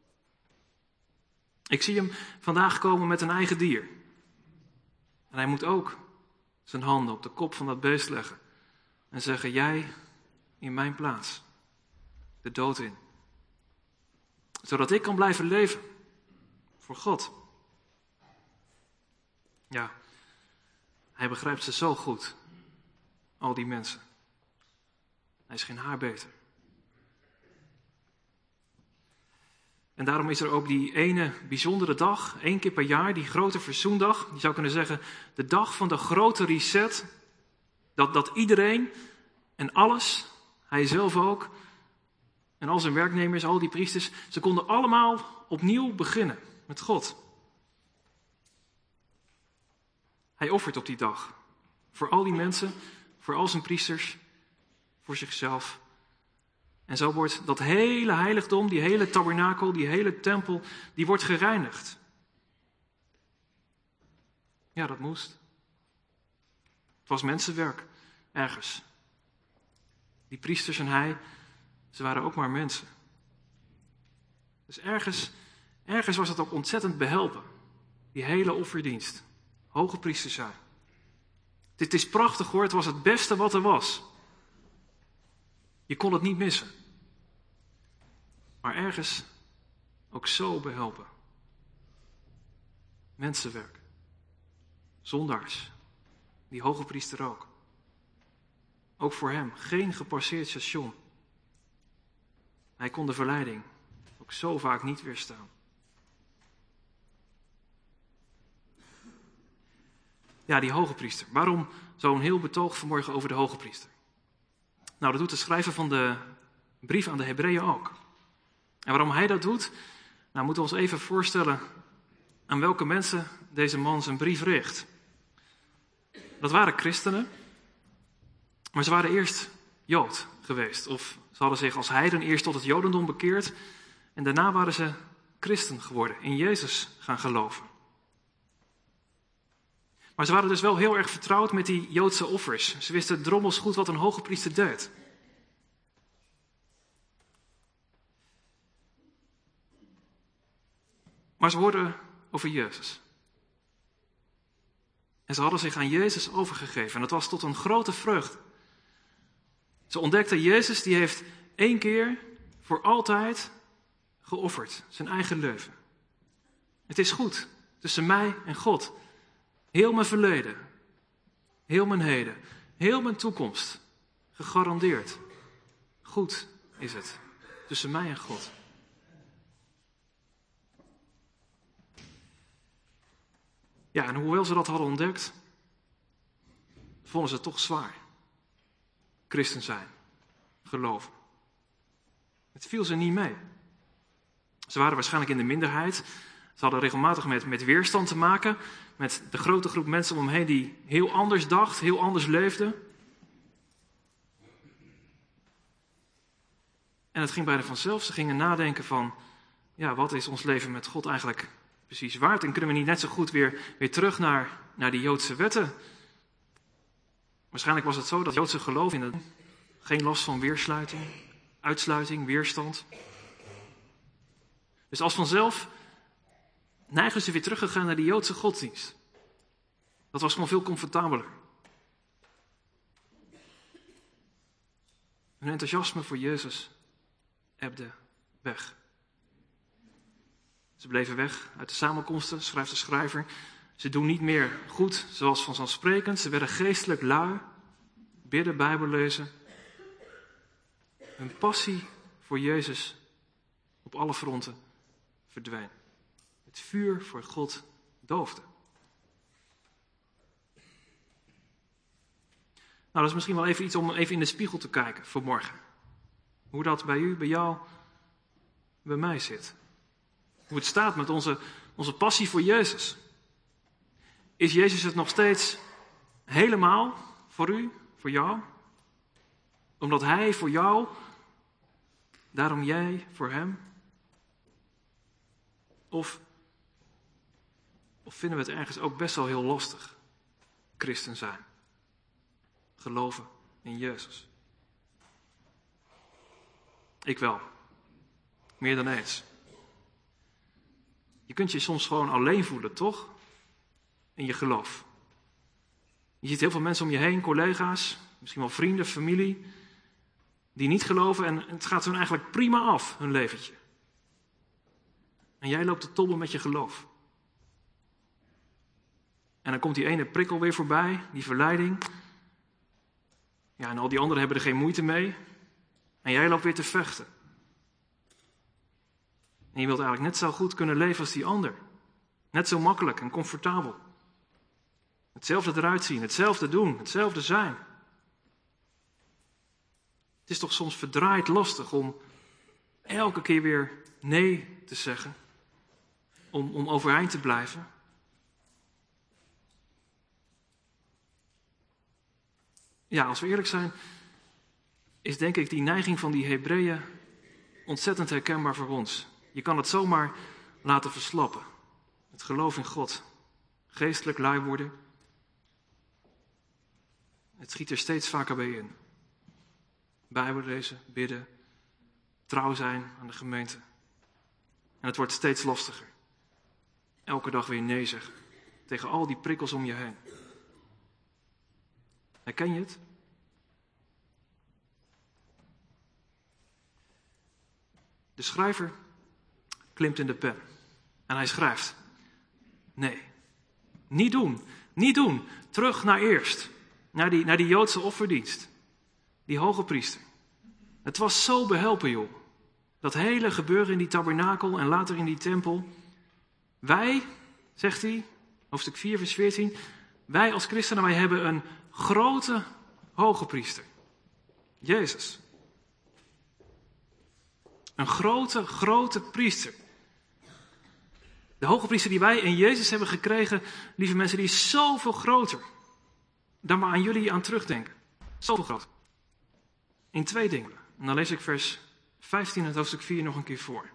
Ik zie hem vandaag komen met een eigen dier. En hij moet ook zijn handen op de kop van dat beest leggen. En zeggen, jij in mijn plaats. De dood in. Zodat ik kan blijven leven. Voor God. Ja, hij begrijpt ze zo goed. Al die mensen. Hij is geen haar beter. En daarom is er ook die ene bijzondere dag, één keer per jaar, die grote verzoendag. Je zou kunnen zeggen, de dag van de grote reset. Dat, dat iedereen en alles, hij zelf ook, en al zijn werknemers, al die priesters, ze konden allemaal opnieuw beginnen met God. Hij offert op die dag. Voor al die mensen, voor al zijn priesters, voor zichzelf. En zo wordt dat hele heiligdom, die hele tabernakel, die hele tempel, die wordt gereinigd. Ja, dat moest. Het was mensenwerk, ergens. Die priesters en hij, ze waren ook maar mensen. Dus ergens, ergens was het ook ontzettend behelpen. Die hele offerdienst. Hoge priesters zijn. Dit is prachtig hoor, het was het beste wat er was. Je kon het niet missen. Maar ergens ook zo behelpen. Mensenwerk. Zondaars. Die hoge priester ook. Ook voor hem geen gepasseerd station. Hij kon de verleiding ook zo vaak niet weerstaan. Ja, die hoge priester. Waarom zo'n heel betoog vanmorgen over de hoge priester? Nou, dat doet de schrijver van de brief aan de Hebreeën ook. En waarom hij dat doet? Nou, moeten we ons even voorstellen aan welke mensen deze man zijn brief richt. Dat waren christenen, maar ze waren eerst Jood geweest. Of ze hadden zich als heiden eerst tot het Jodendom bekeerd. En daarna waren ze christen geworden, in Jezus gaan geloven. Maar ze waren dus wel heel erg vertrouwd met die Joodse offers. Ze wisten drommels goed wat een hoge priester deed. Maar ze hoorden over Jezus. En ze hadden zich aan Jezus overgegeven. En dat was tot een grote vreugde. Ze ontdekten Jezus, die heeft één keer voor altijd geofferd. Zijn eigen leven. Het is goed tussen mij en God. Heel mijn verleden. Heel mijn heden. Heel mijn toekomst. Gegarandeerd. Goed is het tussen mij en God. Ja, en hoewel ze dat hadden ontdekt, vonden ze het toch zwaar. Christen zijn, geloven. Het viel ze niet mee. Ze waren waarschijnlijk in de minderheid. Ze hadden regelmatig met, met weerstand te maken. Met de grote groep mensen om hem heen die heel anders dacht, heel anders leefde. En het ging bijna vanzelf. Ze gingen nadenken van, ja, wat is ons leven met God eigenlijk precies waard? En kunnen we niet net zo goed weer, weer terug naar, naar die Joodse wetten? Waarschijnlijk was het zo dat Joodse geloof in het geen last van weersluiting, uitsluiting, weerstand. Dus als vanzelf neigen ze weer teruggegaan naar die Joodse godsdienst. Dat was gewoon veel comfortabeler. Hun enthousiasme voor Jezus ebde weg. Ze bleven weg uit de samenkomsten, schrijft de schrijver. Ze doen niet meer goed zoals vanzelfsprekend. Ze werden geestelijk lui, bidden, Bijbel lezen. Hun passie voor Jezus op alle fronten verdween. Het het vuur voor God doofde. Nou, dat is misschien wel even iets om even in de spiegel te kijken vanmorgen. Hoe dat bij u, bij jou, bij mij zit. Hoe het staat met onze, onze passie voor Jezus. Is Jezus het nog steeds helemaal voor u, voor jou? Omdat Hij voor jou, daarom jij voor Hem? Of, of vinden we het ergens ook best wel heel lastig, christen zijn? Geloven in Jezus. Ik wel. Meer dan eens. Je kunt je soms gewoon alleen voelen, toch? In je geloof. Je ziet heel veel mensen om je heen, collega's, misschien wel vrienden, familie, die niet geloven en het gaat hun eigenlijk prima af, hun leventje. En jij loopt te tobben met je geloof. En dan komt die ene prikkel weer voorbij, die verleiding. Ja, en al die anderen hebben er geen moeite mee. En jij loopt weer te vechten. En je wilt eigenlijk net zo goed kunnen leven als die ander. Net zo makkelijk en comfortabel. Hetzelfde eruit zien, hetzelfde doen, hetzelfde zijn. Het is toch soms verdraaid lastig om elke keer weer nee te zeggen. Om, om overeind te blijven. Ja, als we eerlijk zijn, is denk ik die neiging van die Hebreeën ontzettend herkenbaar voor ons. Je kan het zomaar laten verslappen. Het geloof in God. Geestelijk lui worden. Het schiet er steeds vaker bij in. Bijbel lezen, bidden, trouw zijn aan de gemeente. En het wordt steeds lastiger. Elke dag weer nee zeggen. Tegen al die prikkels om je heen. Herken je het? De schrijver klimt in de pen. En hij schrijft. Nee, niet doen. Niet doen. Terug naar eerst. Naar die, naar die Joodse offerdienst. Die hoge priester. Het was zo behelpen, joh. Dat hele gebeuren in die tabernakel en later in die tempel. Wij, zegt hij, hoofdstuk vier, vers veertien. Wij als christenen, wij hebben een grote hoge priester. Jezus. Een grote, grote priester. De hoge priester die wij in Jezus hebben gekregen, lieve mensen, die is zoveel groter dan we aan jullie aan terugdenken. Zoveel groter. In twee dingen. En dan lees ik vers vijftien uit hoofdstuk vier nog een keer voor.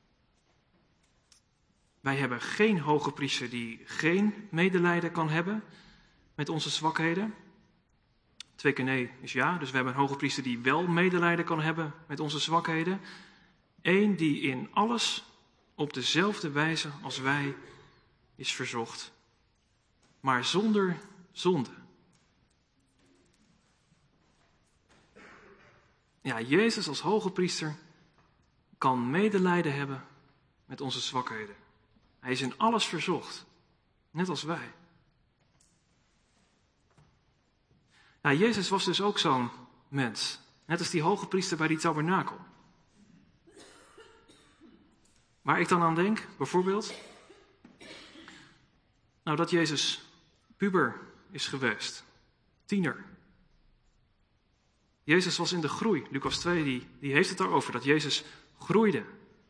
Wij hebben geen hoge priester die geen medelijden kan hebben met onze zwakheden. Twee keer nee is ja, dus we hebben een hoge priester die wel medelijden kan hebben met onze zwakheden. Eén die in alles op dezelfde wijze als wij is verzocht, maar zonder zonde. Ja, Jezus als hoge priester kan medelijden hebben met onze zwakheden. Hij is in alles verzocht, net als wij. Ja, Jezus was dus ook zo'n mens, net als die hoge priester bij die tabernakel. Waar ik dan aan denk, bijvoorbeeld, nou dat Jezus puber is geweest, tiener. Jezus was in de groei. Lucas twee die, die heeft het daarover, dat Jezus groeide.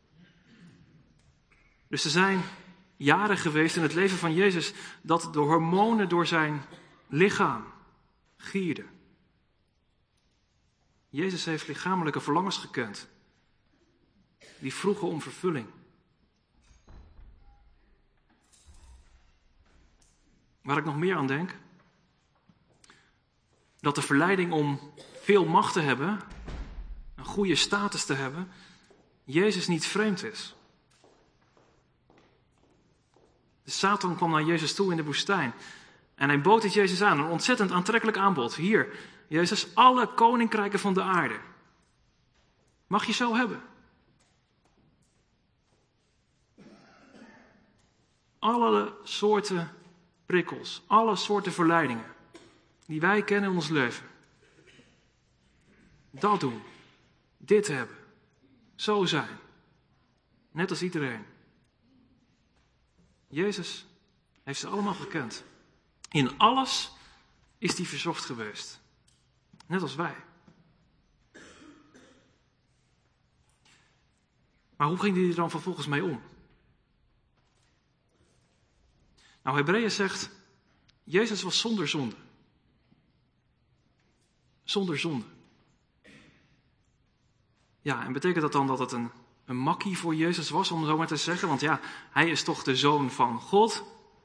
Dus er zijn jaren geweest in het leven van Jezus dat de hormonen door zijn lichaam gierden. Jezus heeft lichamelijke verlangens gekend. Die vroegen om vervulling. Waar ik nog meer aan denk, dat de verleiding om veel macht te hebben, een goede status te hebben, Jezus niet vreemd is. De Satan kwam naar Jezus toe in de woestijn en hij bood het Jezus aan, een ontzettend aantrekkelijk aanbod. Hier, Jezus, alle koninkrijken van de aarde. Mag je zo hebben. Alle soorten prikkels, alle soorten verleidingen die wij kennen in ons leven. Dat doen, dit hebben, zo zijn, net als iedereen. Jezus heeft ze allemaal gekend. In alles is hij verzocht geweest. Net als wij. Maar hoe ging hij er dan vervolgens mee om? Nou, Hebreeën zegt, Jezus was zonder zonde. Zonder zonde. Ja, en betekent dat dan dat het een, een makkie voor Jezus was, om zo maar te zeggen? Want ja, hij is toch de Zoon van God.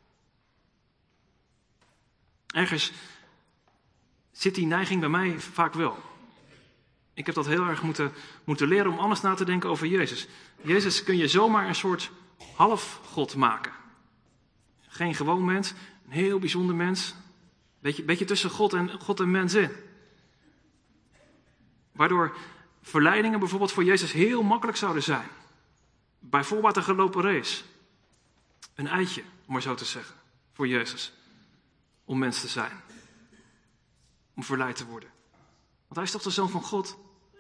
Ergens zit die neiging bij mij vaak wel. Ik heb dat heel erg moeten, moeten leren om anders na te denken over Jezus. Jezus kun je zomaar een soort halfgod maken. Geen gewoon mens, een heel bijzonder mens. Beetje, beetje tussen God en, God en mens in. Waardoor verleidingen bijvoorbeeld voor Jezus heel makkelijk zouden zijn. Bijvoorbeeld een gelopen race. Een eitje, om maar zo te zeggen, voor Jezus. Om mens te zijn. Om verleid te worden. Want hij is toch de Zoon van God?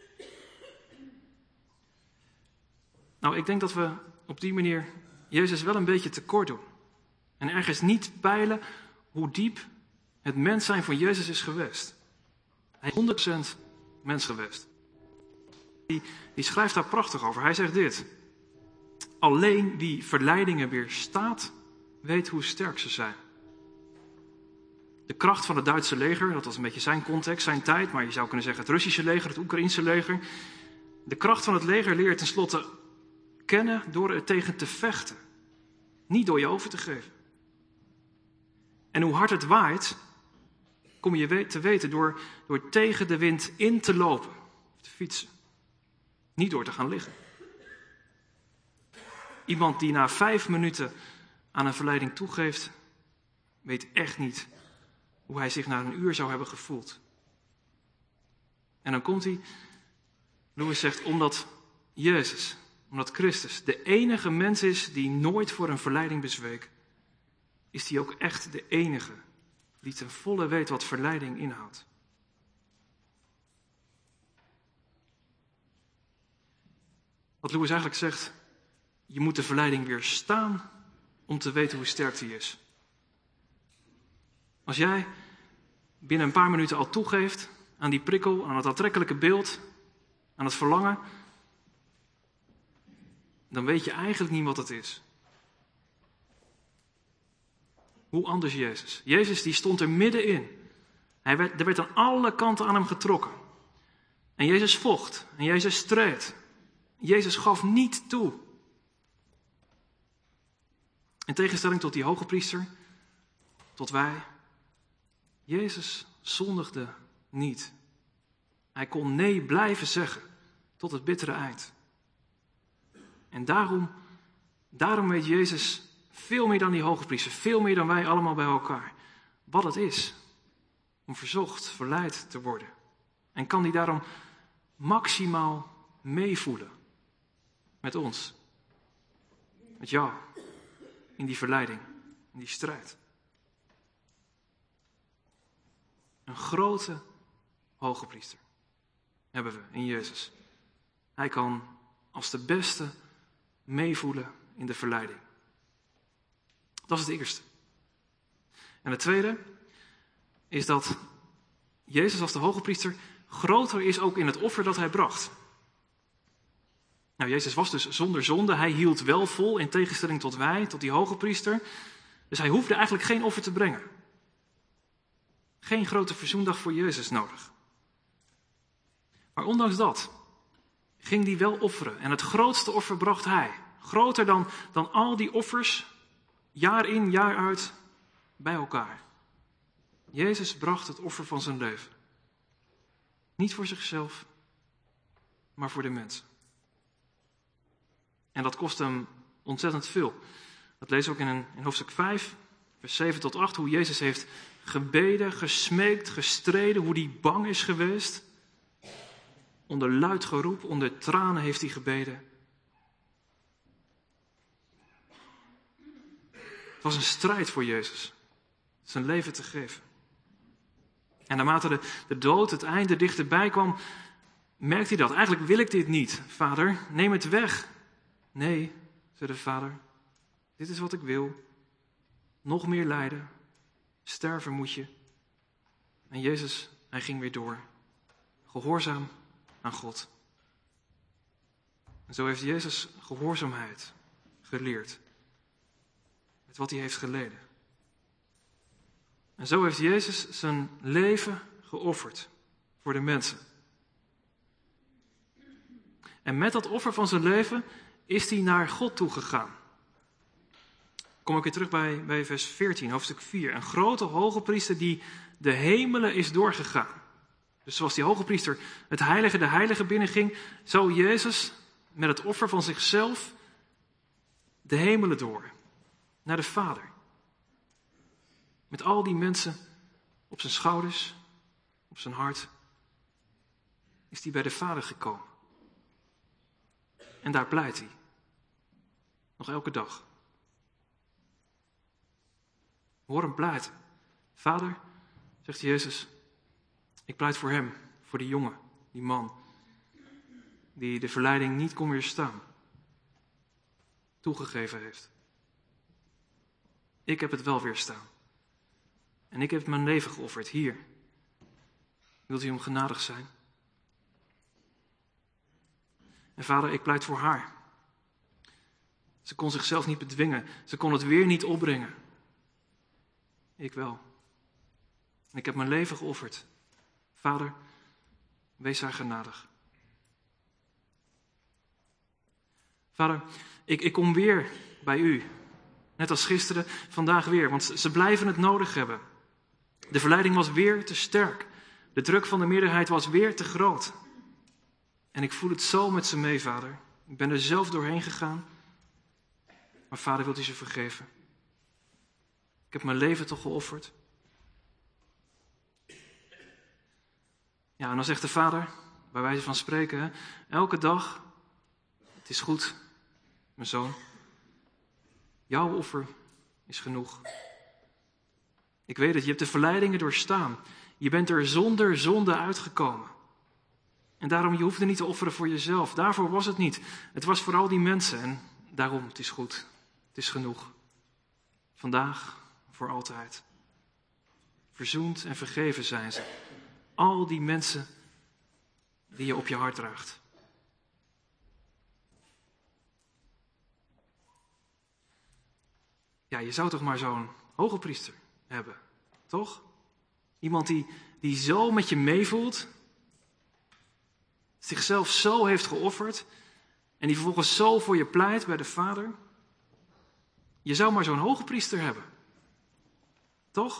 Nou, ik denk dat we op die manier Jezus wel een beetje tekort doen. En ergens niet peilen hoe diep het mens zijn van Jezus is geweest. Hij is honderd procent mens geweest. Die, die schrijft daar prachtig over. Hij zegt dit. Alleen wie verleidingen weerstaat, weet hoe sterk ze zijn. De kracht van het Duitse leger, dat was een beetje zijn context, zijn tijd, maar je zou kunnen zeggen het Russische leger, het Oekraïense leger. De kracht van het leger leer je tenslotte kennen door er tegen te vechten. Niet door je over te geven. En hoe hard het waait, kom je te weten door, door tegen de wind in te lopen, of te fietsen. Niet door te gaan liggen. Iemand die na vijf minuten aan een verleiding toegeeft, weet echt niet hoe hij zich na een uur zou hebben gevoeld. En dan komt hij, Lewis zegt, omdat Jezus, omdat Christus de enige mens is die nooit voor een verleiding bezweek, is hij ook echt de enige die ten volle weet wat verleiding inhoudt. Wat Lewis eigenlijk zegt, je moet de verleiding weerstaan om te weten hoe sterk die is. Als jij binnen een paar minuten al toegeeft aan die prikkel, aan het aantrekkelijke beeld, aan het verlangen, dan weet je eigenlijk niet wat het is. Hoe anders Jezus? Jezus die stond er middenin. Hij werd, er werd aan alle kanten aan hem getrokken. En Jezus vocht. En Jezus streed. Jezus gaf niet toe. In tegenstelling tot die hoge priester, tot wij. Jezus zondigde niet. Hij kon nee blijven zeggen tot het bittere eind. En daarom, daarom weet Jezus veel meer dan die hoge priester, veel meer dan wij allemaal bij elkaar, wat het is om verzocht, verleid te worden. En kan hij daarom maximaal meevoelen met ons, met jou, in die verleiding, in die strijd. Een grote hoge priester hebben we in Jezus. Hij kan als de beste meevoelen in de verleiding. Dat is het eerste. En het tweede is dat Jezus als de hoge priester groter is ook in het offer dat hij bracht. Nou, Jezus was dus zonder zonde. Hij hield wel vol in tegenstelling tot wij, tot die hoge priester. Dus hij hoefde eigenlijk geen offer te brengen. Geen grote verzoendag voor Jezus nodig. Maar ondanks dat ging hij wel offeren. En het grootste offer bracht hij. Groter dan, dan al die offers, jaar in, jaar uit, bij elkaar. Jezus bracht het offer van zijn leven. Niet voor zichzelf, maar voor de mensen. En dat kost hem ontzettend veel. Dat lezen we ook in, in hoofdstuk vijf, vers zeven tot acht, hoe Jezus heeft gebeden, gesmeekt, gestreden, hoe hij bang is geweest. Onder luid geroep, onder tranen heeft hij gebeden. Het was een strijd voor Jezus, zijn leven te geven. En naarmate de, de dood, het einde dichterbij kwam, merkte hij dat. Eigenlijk wil ik dit niet, vader, neem het weg. Nee, zei de vader, dit is wat ik wil. nog meer lijden, sterven moet je. En Jezus, hij ging weer door, gehoorzaam aan God. En zo heeft Jezus gehoorzaamheid geleerd, met wat hij heeft geleden. En zo heeft Jezus zijn leven geofferd voor de mensen. En met dat offer van zijn leven is hij naar God toegegaan. Kom ik weer terug bij, bij vers veertien, hoofdstuk vier. Een grote hoge priester die de hemelen is doorgegaan. Dus zoals die hoge priester het heilige de heilige binnenging, zo Jezus met het offer van zichzelf de hemelen door. Naar de Vader. Met al die mensen op zijn schouders, op zijn hart, is hij bij de Vader gekomen. En daar pleit hij. Nog elke dag. Hoor hem pleiten. Vader, zegt Jezus, ik pleit voor hem, voor die jongen, die man, die de verleiding niet kon weerstaan, toegegeven heeft. Ik heb het wel weerstaan. En ik heb mijn leven geofferd hier. Wilt u hem genadig zijn? En vader, ik pleit voor haar. Ze kon zichzelf niet bedwingen. Ze kon het weer niet opbrengen. Ik wel. En ik heb mijn leven geofferd. Vader, wees haar genadig. Vader, ik, ik kom weer bij u. Net als gisteren, vandaag weer. Want ze blijven het nodig hebben. De verleiding was weer te sterk. De druk van de meerderheid was weer te groot. En ik voel het zo met ze mee, vader. Ik ben er zelf doorheen gegaan. Maar vader, wilt u ze vergeven? Ik heb mijn leven toch geofferd? Ja, en dan zegt de vader, bij wijze van spreken, hè, elke dag, het is goed, mijn zoon. Jouw offer is genoeg. Ik weet het, je hebt de verleidingen doorstaan. Je bent er zonder zonde uitgekomen. En daarom, je hoefde niet te offeren voor jezelf. Daarvoor was het niet. Het was voor al die mensen. En daarom, het is goed. Het is genoeg. Vandaag, voor altijd. Verzoend en vergeven zijn ze. Al die mensen die je op je hart draagt. Ja, je zou toch maar zo'n hoge priester hebben, toch? Iemand die, die zo met je meevoelt, zichzelf zo heeft geofferd en die vervolgens zo voor je pleit bij de Vader. Je zou maar zo'n hoge priester hebben, toch?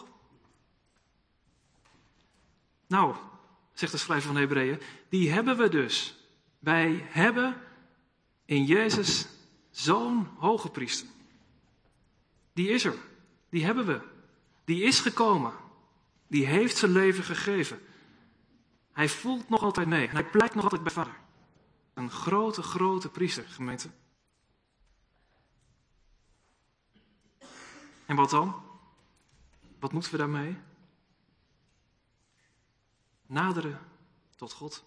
Nou, zegt de schrijver van de Hebreeën, die hebben we dus. Wij hebben in Jezus zo'n hoge priester. Die is er. Die hebben we. Die is gekomen. Die heeft zijn leven gegeven. Hij voelt nog altijd mee. Hij pleit nog altijd bij Vader. Een grote, grote priester, gemeente. En wat dan? Wat moeten we daarmee? Naderen tot God.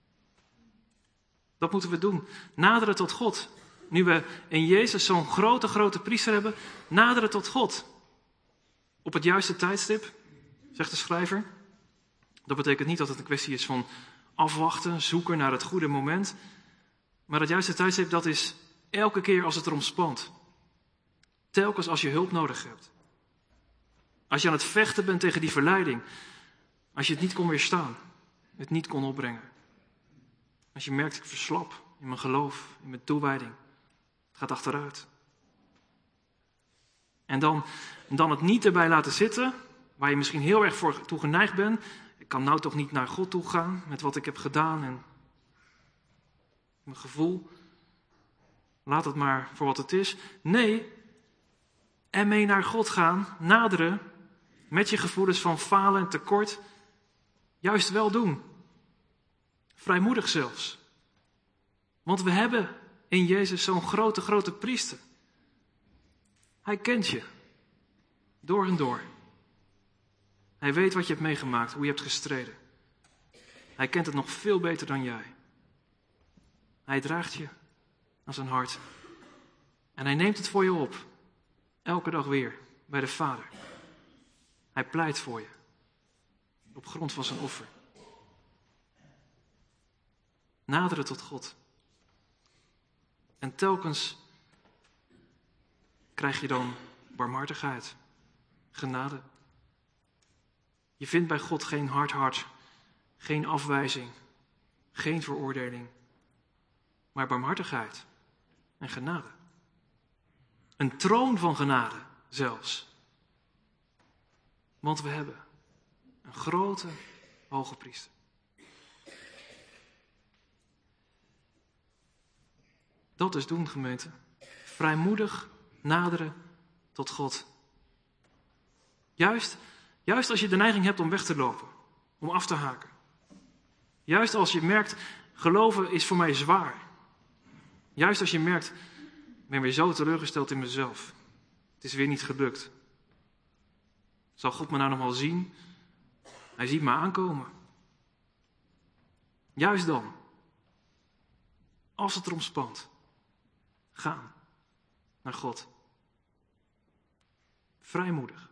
Dat moeten we doen. Naderen tot God. Nu we in Jezus zo'n grote, grote priester hebben, naderen tot God. Op het juiste tijdstip, zegt de schrijver. Dat betekent niet dat het een kwestie is van afwachten, zoeken naar het goede moment. Maar het juiste tijdstip, dat is elke keer als het erom spant. Telkens als je hulp nodig hebt. Als je aan het vechten bent tegen die verleiding. Als je het niet kon weerstaan. Het niet kon opbrengen. Als je merkt, ik verslap in mijn geloof, in mijn toewijding. Het gaat achteruit. En dan, dan het niet erbij laten zitten, waar je misschien heel erg voor toe geneigd bent. Ik kan nou toch niet naar God toe gaan met wat ik heb gedaan en mijn gevoel. Laat het maar voor wat het is. Nee, en mee naar God gaan, naderen, met je gevoelens van falen en tekort, juist wel doen. Vrijmoedig zelfs. Want we hebben in Jezus zo'n grote, grote priester. Hij kent je. Door en door. Hij weet wat je hebt meegemaakt, hoe je hebt gestreden. Hij kent het nog veel beter dan jij. Hij draagt je aan zijn hart. En hij neemt het voor je op. Elke dag weer. bij de Vader. Hij pleit voor je. Op grond van zijn offer. Naderen tot God. En telkens krijg je dan barmhartigheid. Genade. Je vindt bij God geen hard hart. Geen afwijzing. Geen veroordeling. Maar barmhartigheid. En genade. Een troon van genade zelfs. Want we hebben een grote hoge priester. Dat is doen, gemeente. Vrijmoedig naderen tot God. Juist, juist als je de neiging hebt om weg te lopen. Om af te haken. Juist als je merkt, geloven is voor mij zwaar. Juist als je merkt, ik ben weer zo teleurgesteld in mezelf. Het is weer niet gelukt. Zal God me nou nog wel zien? Hij ziet me aankomen. Juist dan. Als het erom spant. Gaan. Naar God. Vrijmoedig.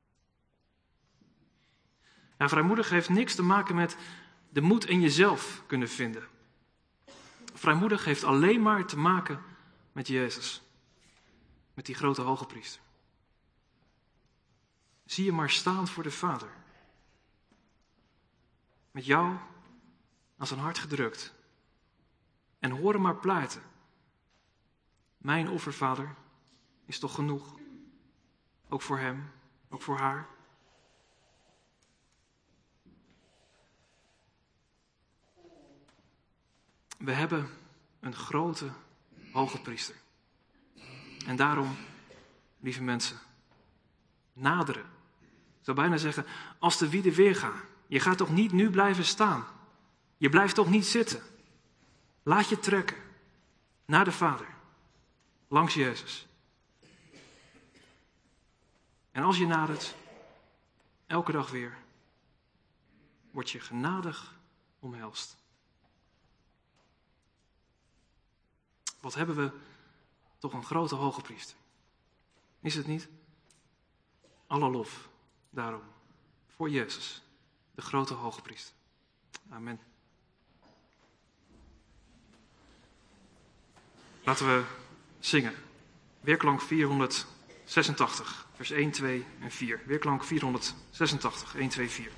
Ja, vrijmoedig heeft niks te maken met de moed in jezelf kunnen vinden. Vrijmoedig heeft alleen maar te maken met Jezus. Met die grote hoge priester. Zie je maar staan voor de Vader. Met jou aan zijn hart gedrukt. En hoor hem maar pleiten. Mijn offer, Vader, is toch genoeg? Ook voor hem, ook voor haar. We hebben een grote hoge priester. En daarom, lieve mensen, naderen. Ik zou bijna zeggen, als de wieden weergaan. Je gaat toch niet nu blijven staan? Je blijft toch niet zitten? Laat je trekken naar de Vader. Langs Jezus. En als je nadert, elke dag weer, word je genadig omhelst. Wat hebben we toch een grote hoge priester. Is het niet? Alle lof daarom voor Jezus, de grote hoge priester. Amen. Laten we zingen. Weerklank vierhonderdzesentachtig, vers één, twee en vier. Weerklank vierhonderdzesentachtig, één, twee, vier.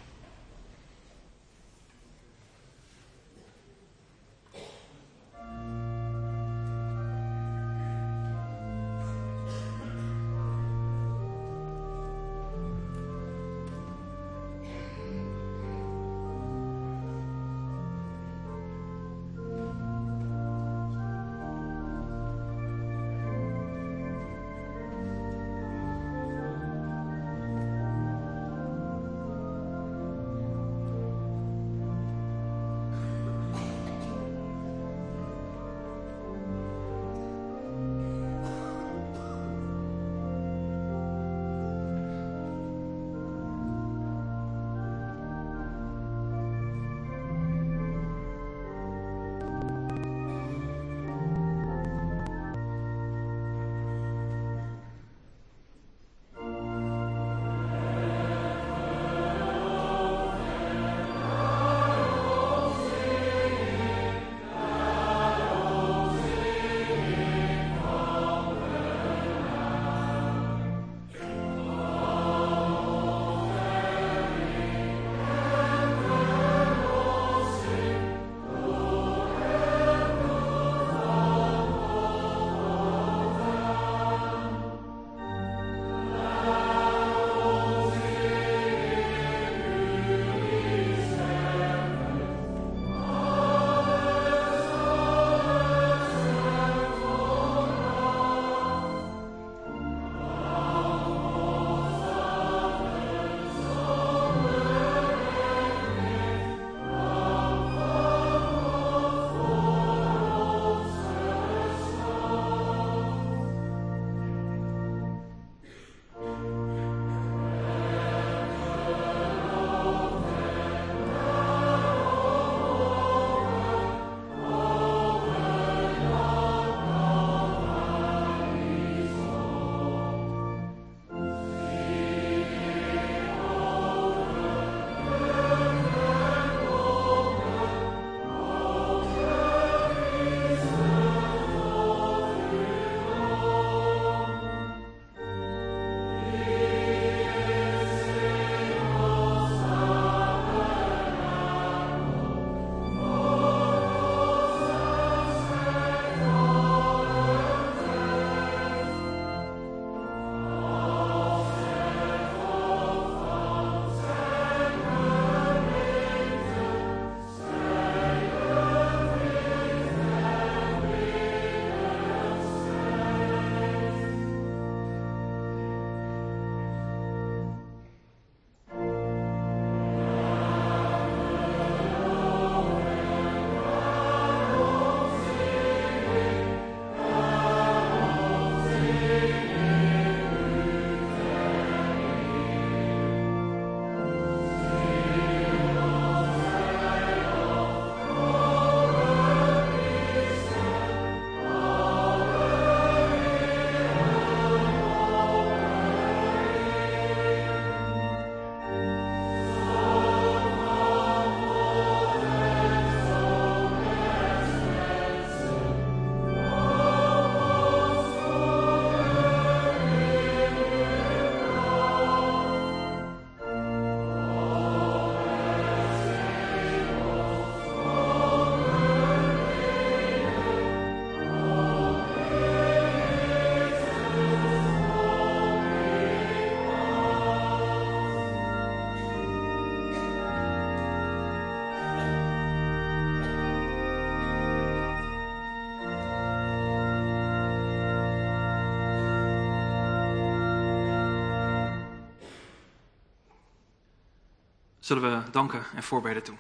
Zullen we danken en voorbeden doen.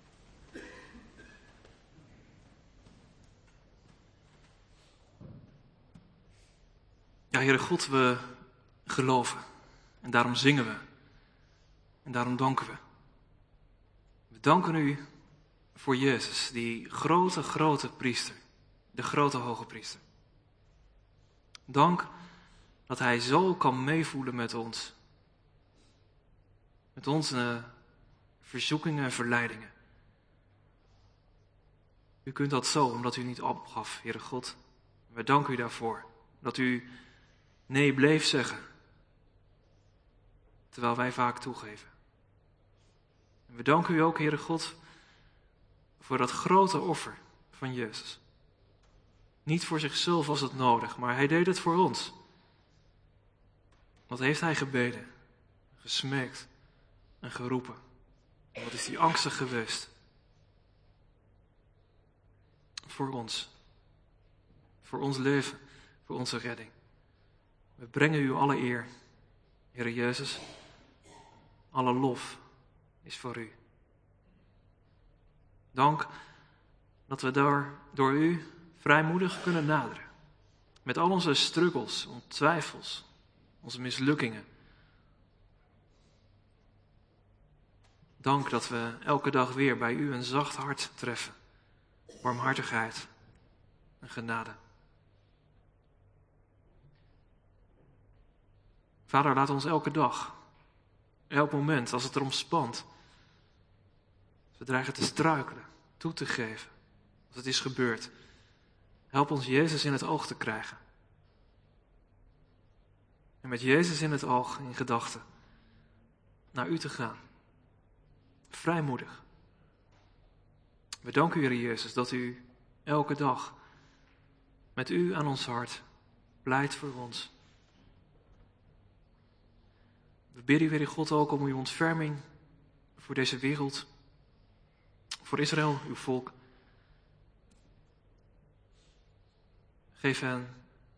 Ja, Heere God, we geloven en daarom zingen we en daarom danken we. We danken u voor Jezus, die grote, grote priester, de grote hoge priester. Dank dat hij zo kan meevoelen met ons, met onze verzoekingen en verleidingen. U kunt dat zo, omdat u niet opgaf, Heere God. We danken u daarvoor, dat u nee bleef zeggen, terwijl wij vaak toegeven. En we danken u ook, Heere God, voor dat grote offer van Jezus. Niet voor zichzelf was het nodig, maar hij deed het voor ons. Wat heeft hij gebeden, gesmeekt en geroepen? En wat is hij angstig geweest? Voor ons. Voor ons leven, voor onze redding. We brengen u alle eer, Heere Jezus. Alle lof is voor u. Dank dat we daar door u vrijmoedig kunnen naderen. Met al onze struggles, onze twijfels, onze mislukkingen. Dank dat we elke dag weer bij u een zacht hart treffen. Warmhartigheid en genade. Vader, laat ons elke dag, elk moment, als het erom spant, als we dreigen te struikelen, toe te geven, als het is gebeurd, help ons Jezus in het oog te krijgen. En met Jezus in het oog, in gedachten, naar u te gaan. Vrijmoedig. We danken u, Heer Jezus, dat u elke dag met u aan ons hart pleit voor ons. We bidden u, Heer God, ook om uw ontferming voor deze wereld, voor Israël, uw volk. Geef hen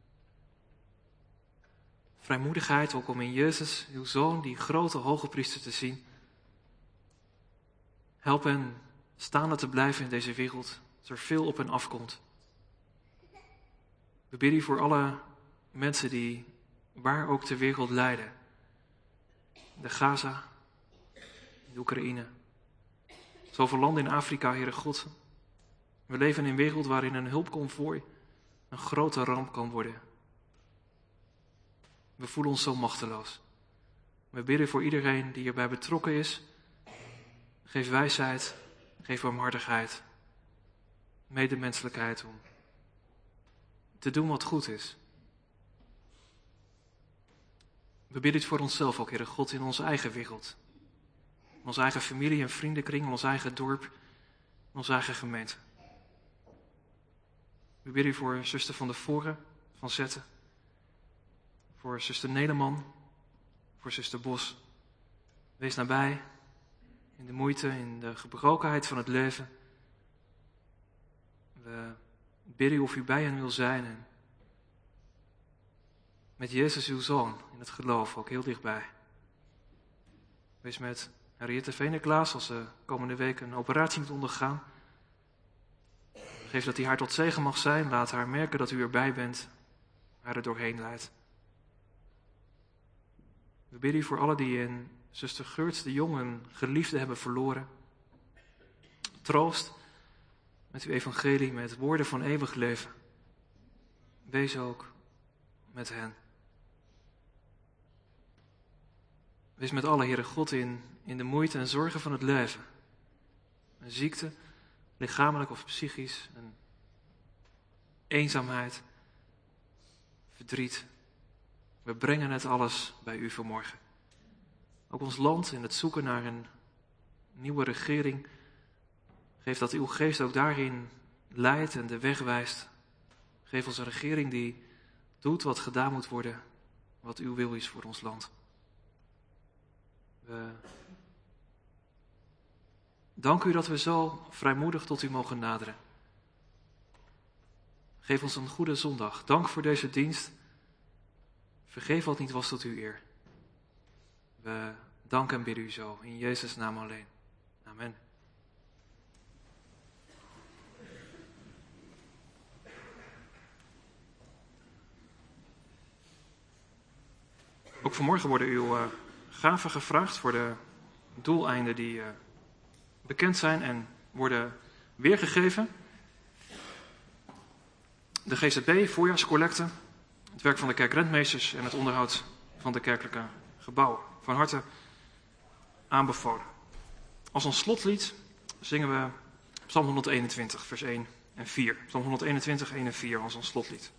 vrijmoedigheid ook om in Jezus, uw Zoon, die grote hoge priester te zien. Help hen staande te blijven in deze wereld, als er veel op hen afkomt. We bidden u voor alle mensen die waar ook ter wereld lijden. De Gaza, de Oekraïne, zoveel landen in Afrika, Heere God. We leven in een wereld waarin een hulpconvooi een grote ramp kan worden. We voelen ons zo machteloos. We bidden voor iedereen die hierbij betrokken is. Geef wijsheid, geef barmhartigheid, medemenselijkheid om te doen wat goed is. We bidden het voor onszelf ook, Heere God, in onze eigen wereld. In onze eigen familie en vriendenkring, in ons eigen dorp, in onze eigen gemeente. We bidden voor zuster Van der Voren van Zetten, voor zuster Nederman, voor zuster Bos. Wees nabij in de moeite, in de gebrokenheid van het leven. We bidden u of u bij hen wil zijn en met Jezus uw Zoon in het geloof ook heel dichtbij. Wees met Henriette Veneklaas als ze komende week een operatie moet ondergaan. Geef dat hij haar tot zegen mag zijn. Laat haar merken dat u erbij bent, haar er doorheen leidt. We bidden u voor allen die in zuster Geurts de Jong een geliefde hebben verloren. Troost met uw evangelie, met woorden van eeuwig leven. Wees ook met hen. Wees met alle, Heere God, in, in de moeite en zorgen van het leven. Een ziekte, lichamelijk of psychisch, een eenzaamheid, verdriet. We brengen het alles bij u vanmorgen. Ook ons land in het zoeken naar een nieuwe regering. Geef dat uw geest ook daarin leidt en de weg wijst. Geef ons een regering die doet wat gedaan moet worden, wat uw wil is voor ons land. We danken u dat we zo vrijmoedig tot u mogen naderen. Geef ons een goede zondag. Dank voor deze dienst. Vergeef wat niet was tot uw eer. We danken en bidden u zo. In Jezus' naam alleen. Amen. Ook vanmorgen worden uw uh, gaven gevraagd voor de doeleinden die uh, bekend zijn en worden weergegeven. De G Z B, voorjaarscollecte, het werk van de kerkrentmeesters en het onderhoud van de kerkelijke gebouwen. Van harte aanbevolen. Als ons slotlied zingen we Psalm honderdeenentwintig, vers één en vier. Psalm honderdeenentwintig, één en vier als ons slotlied.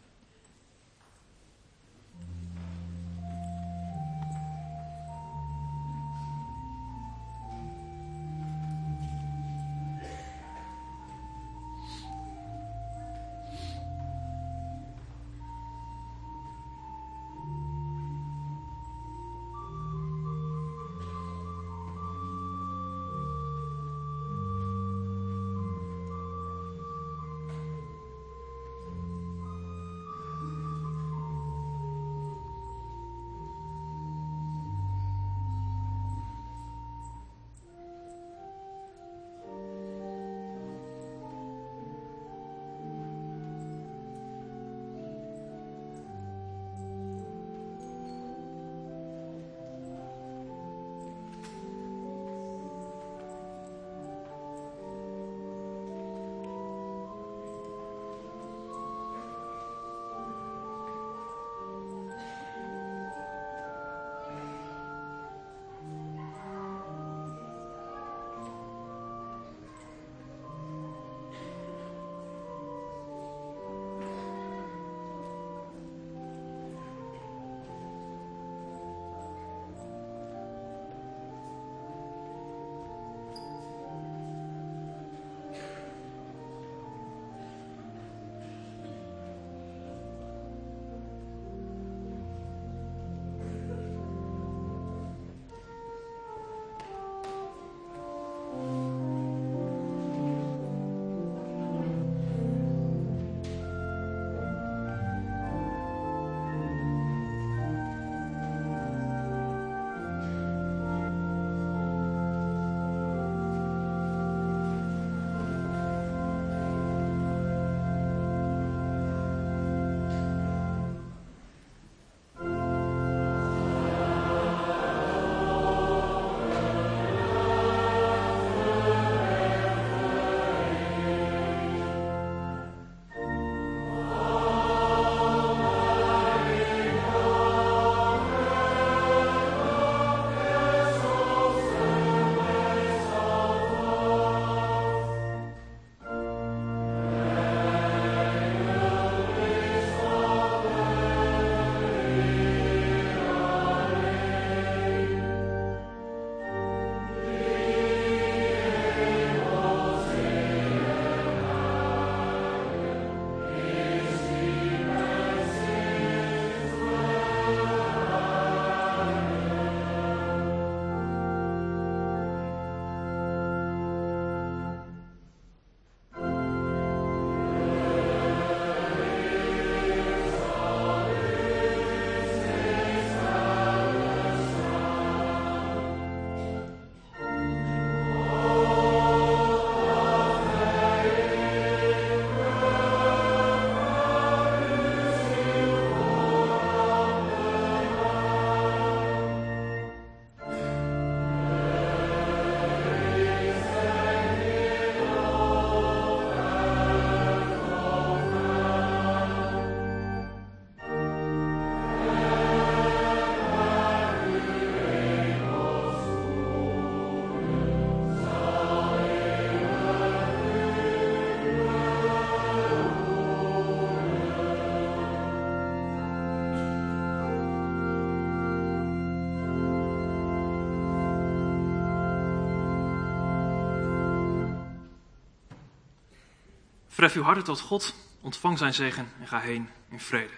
Verhef uw harten tot God, ontvang zijn zegen en ga heen in vrede.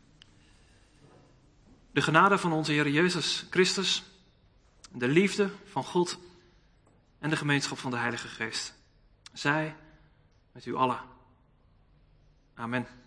De genade van onze Heer Jezus Christus, de liefde van God en de gemeenschap van de Heilige Geest, zij met u allen. Amen.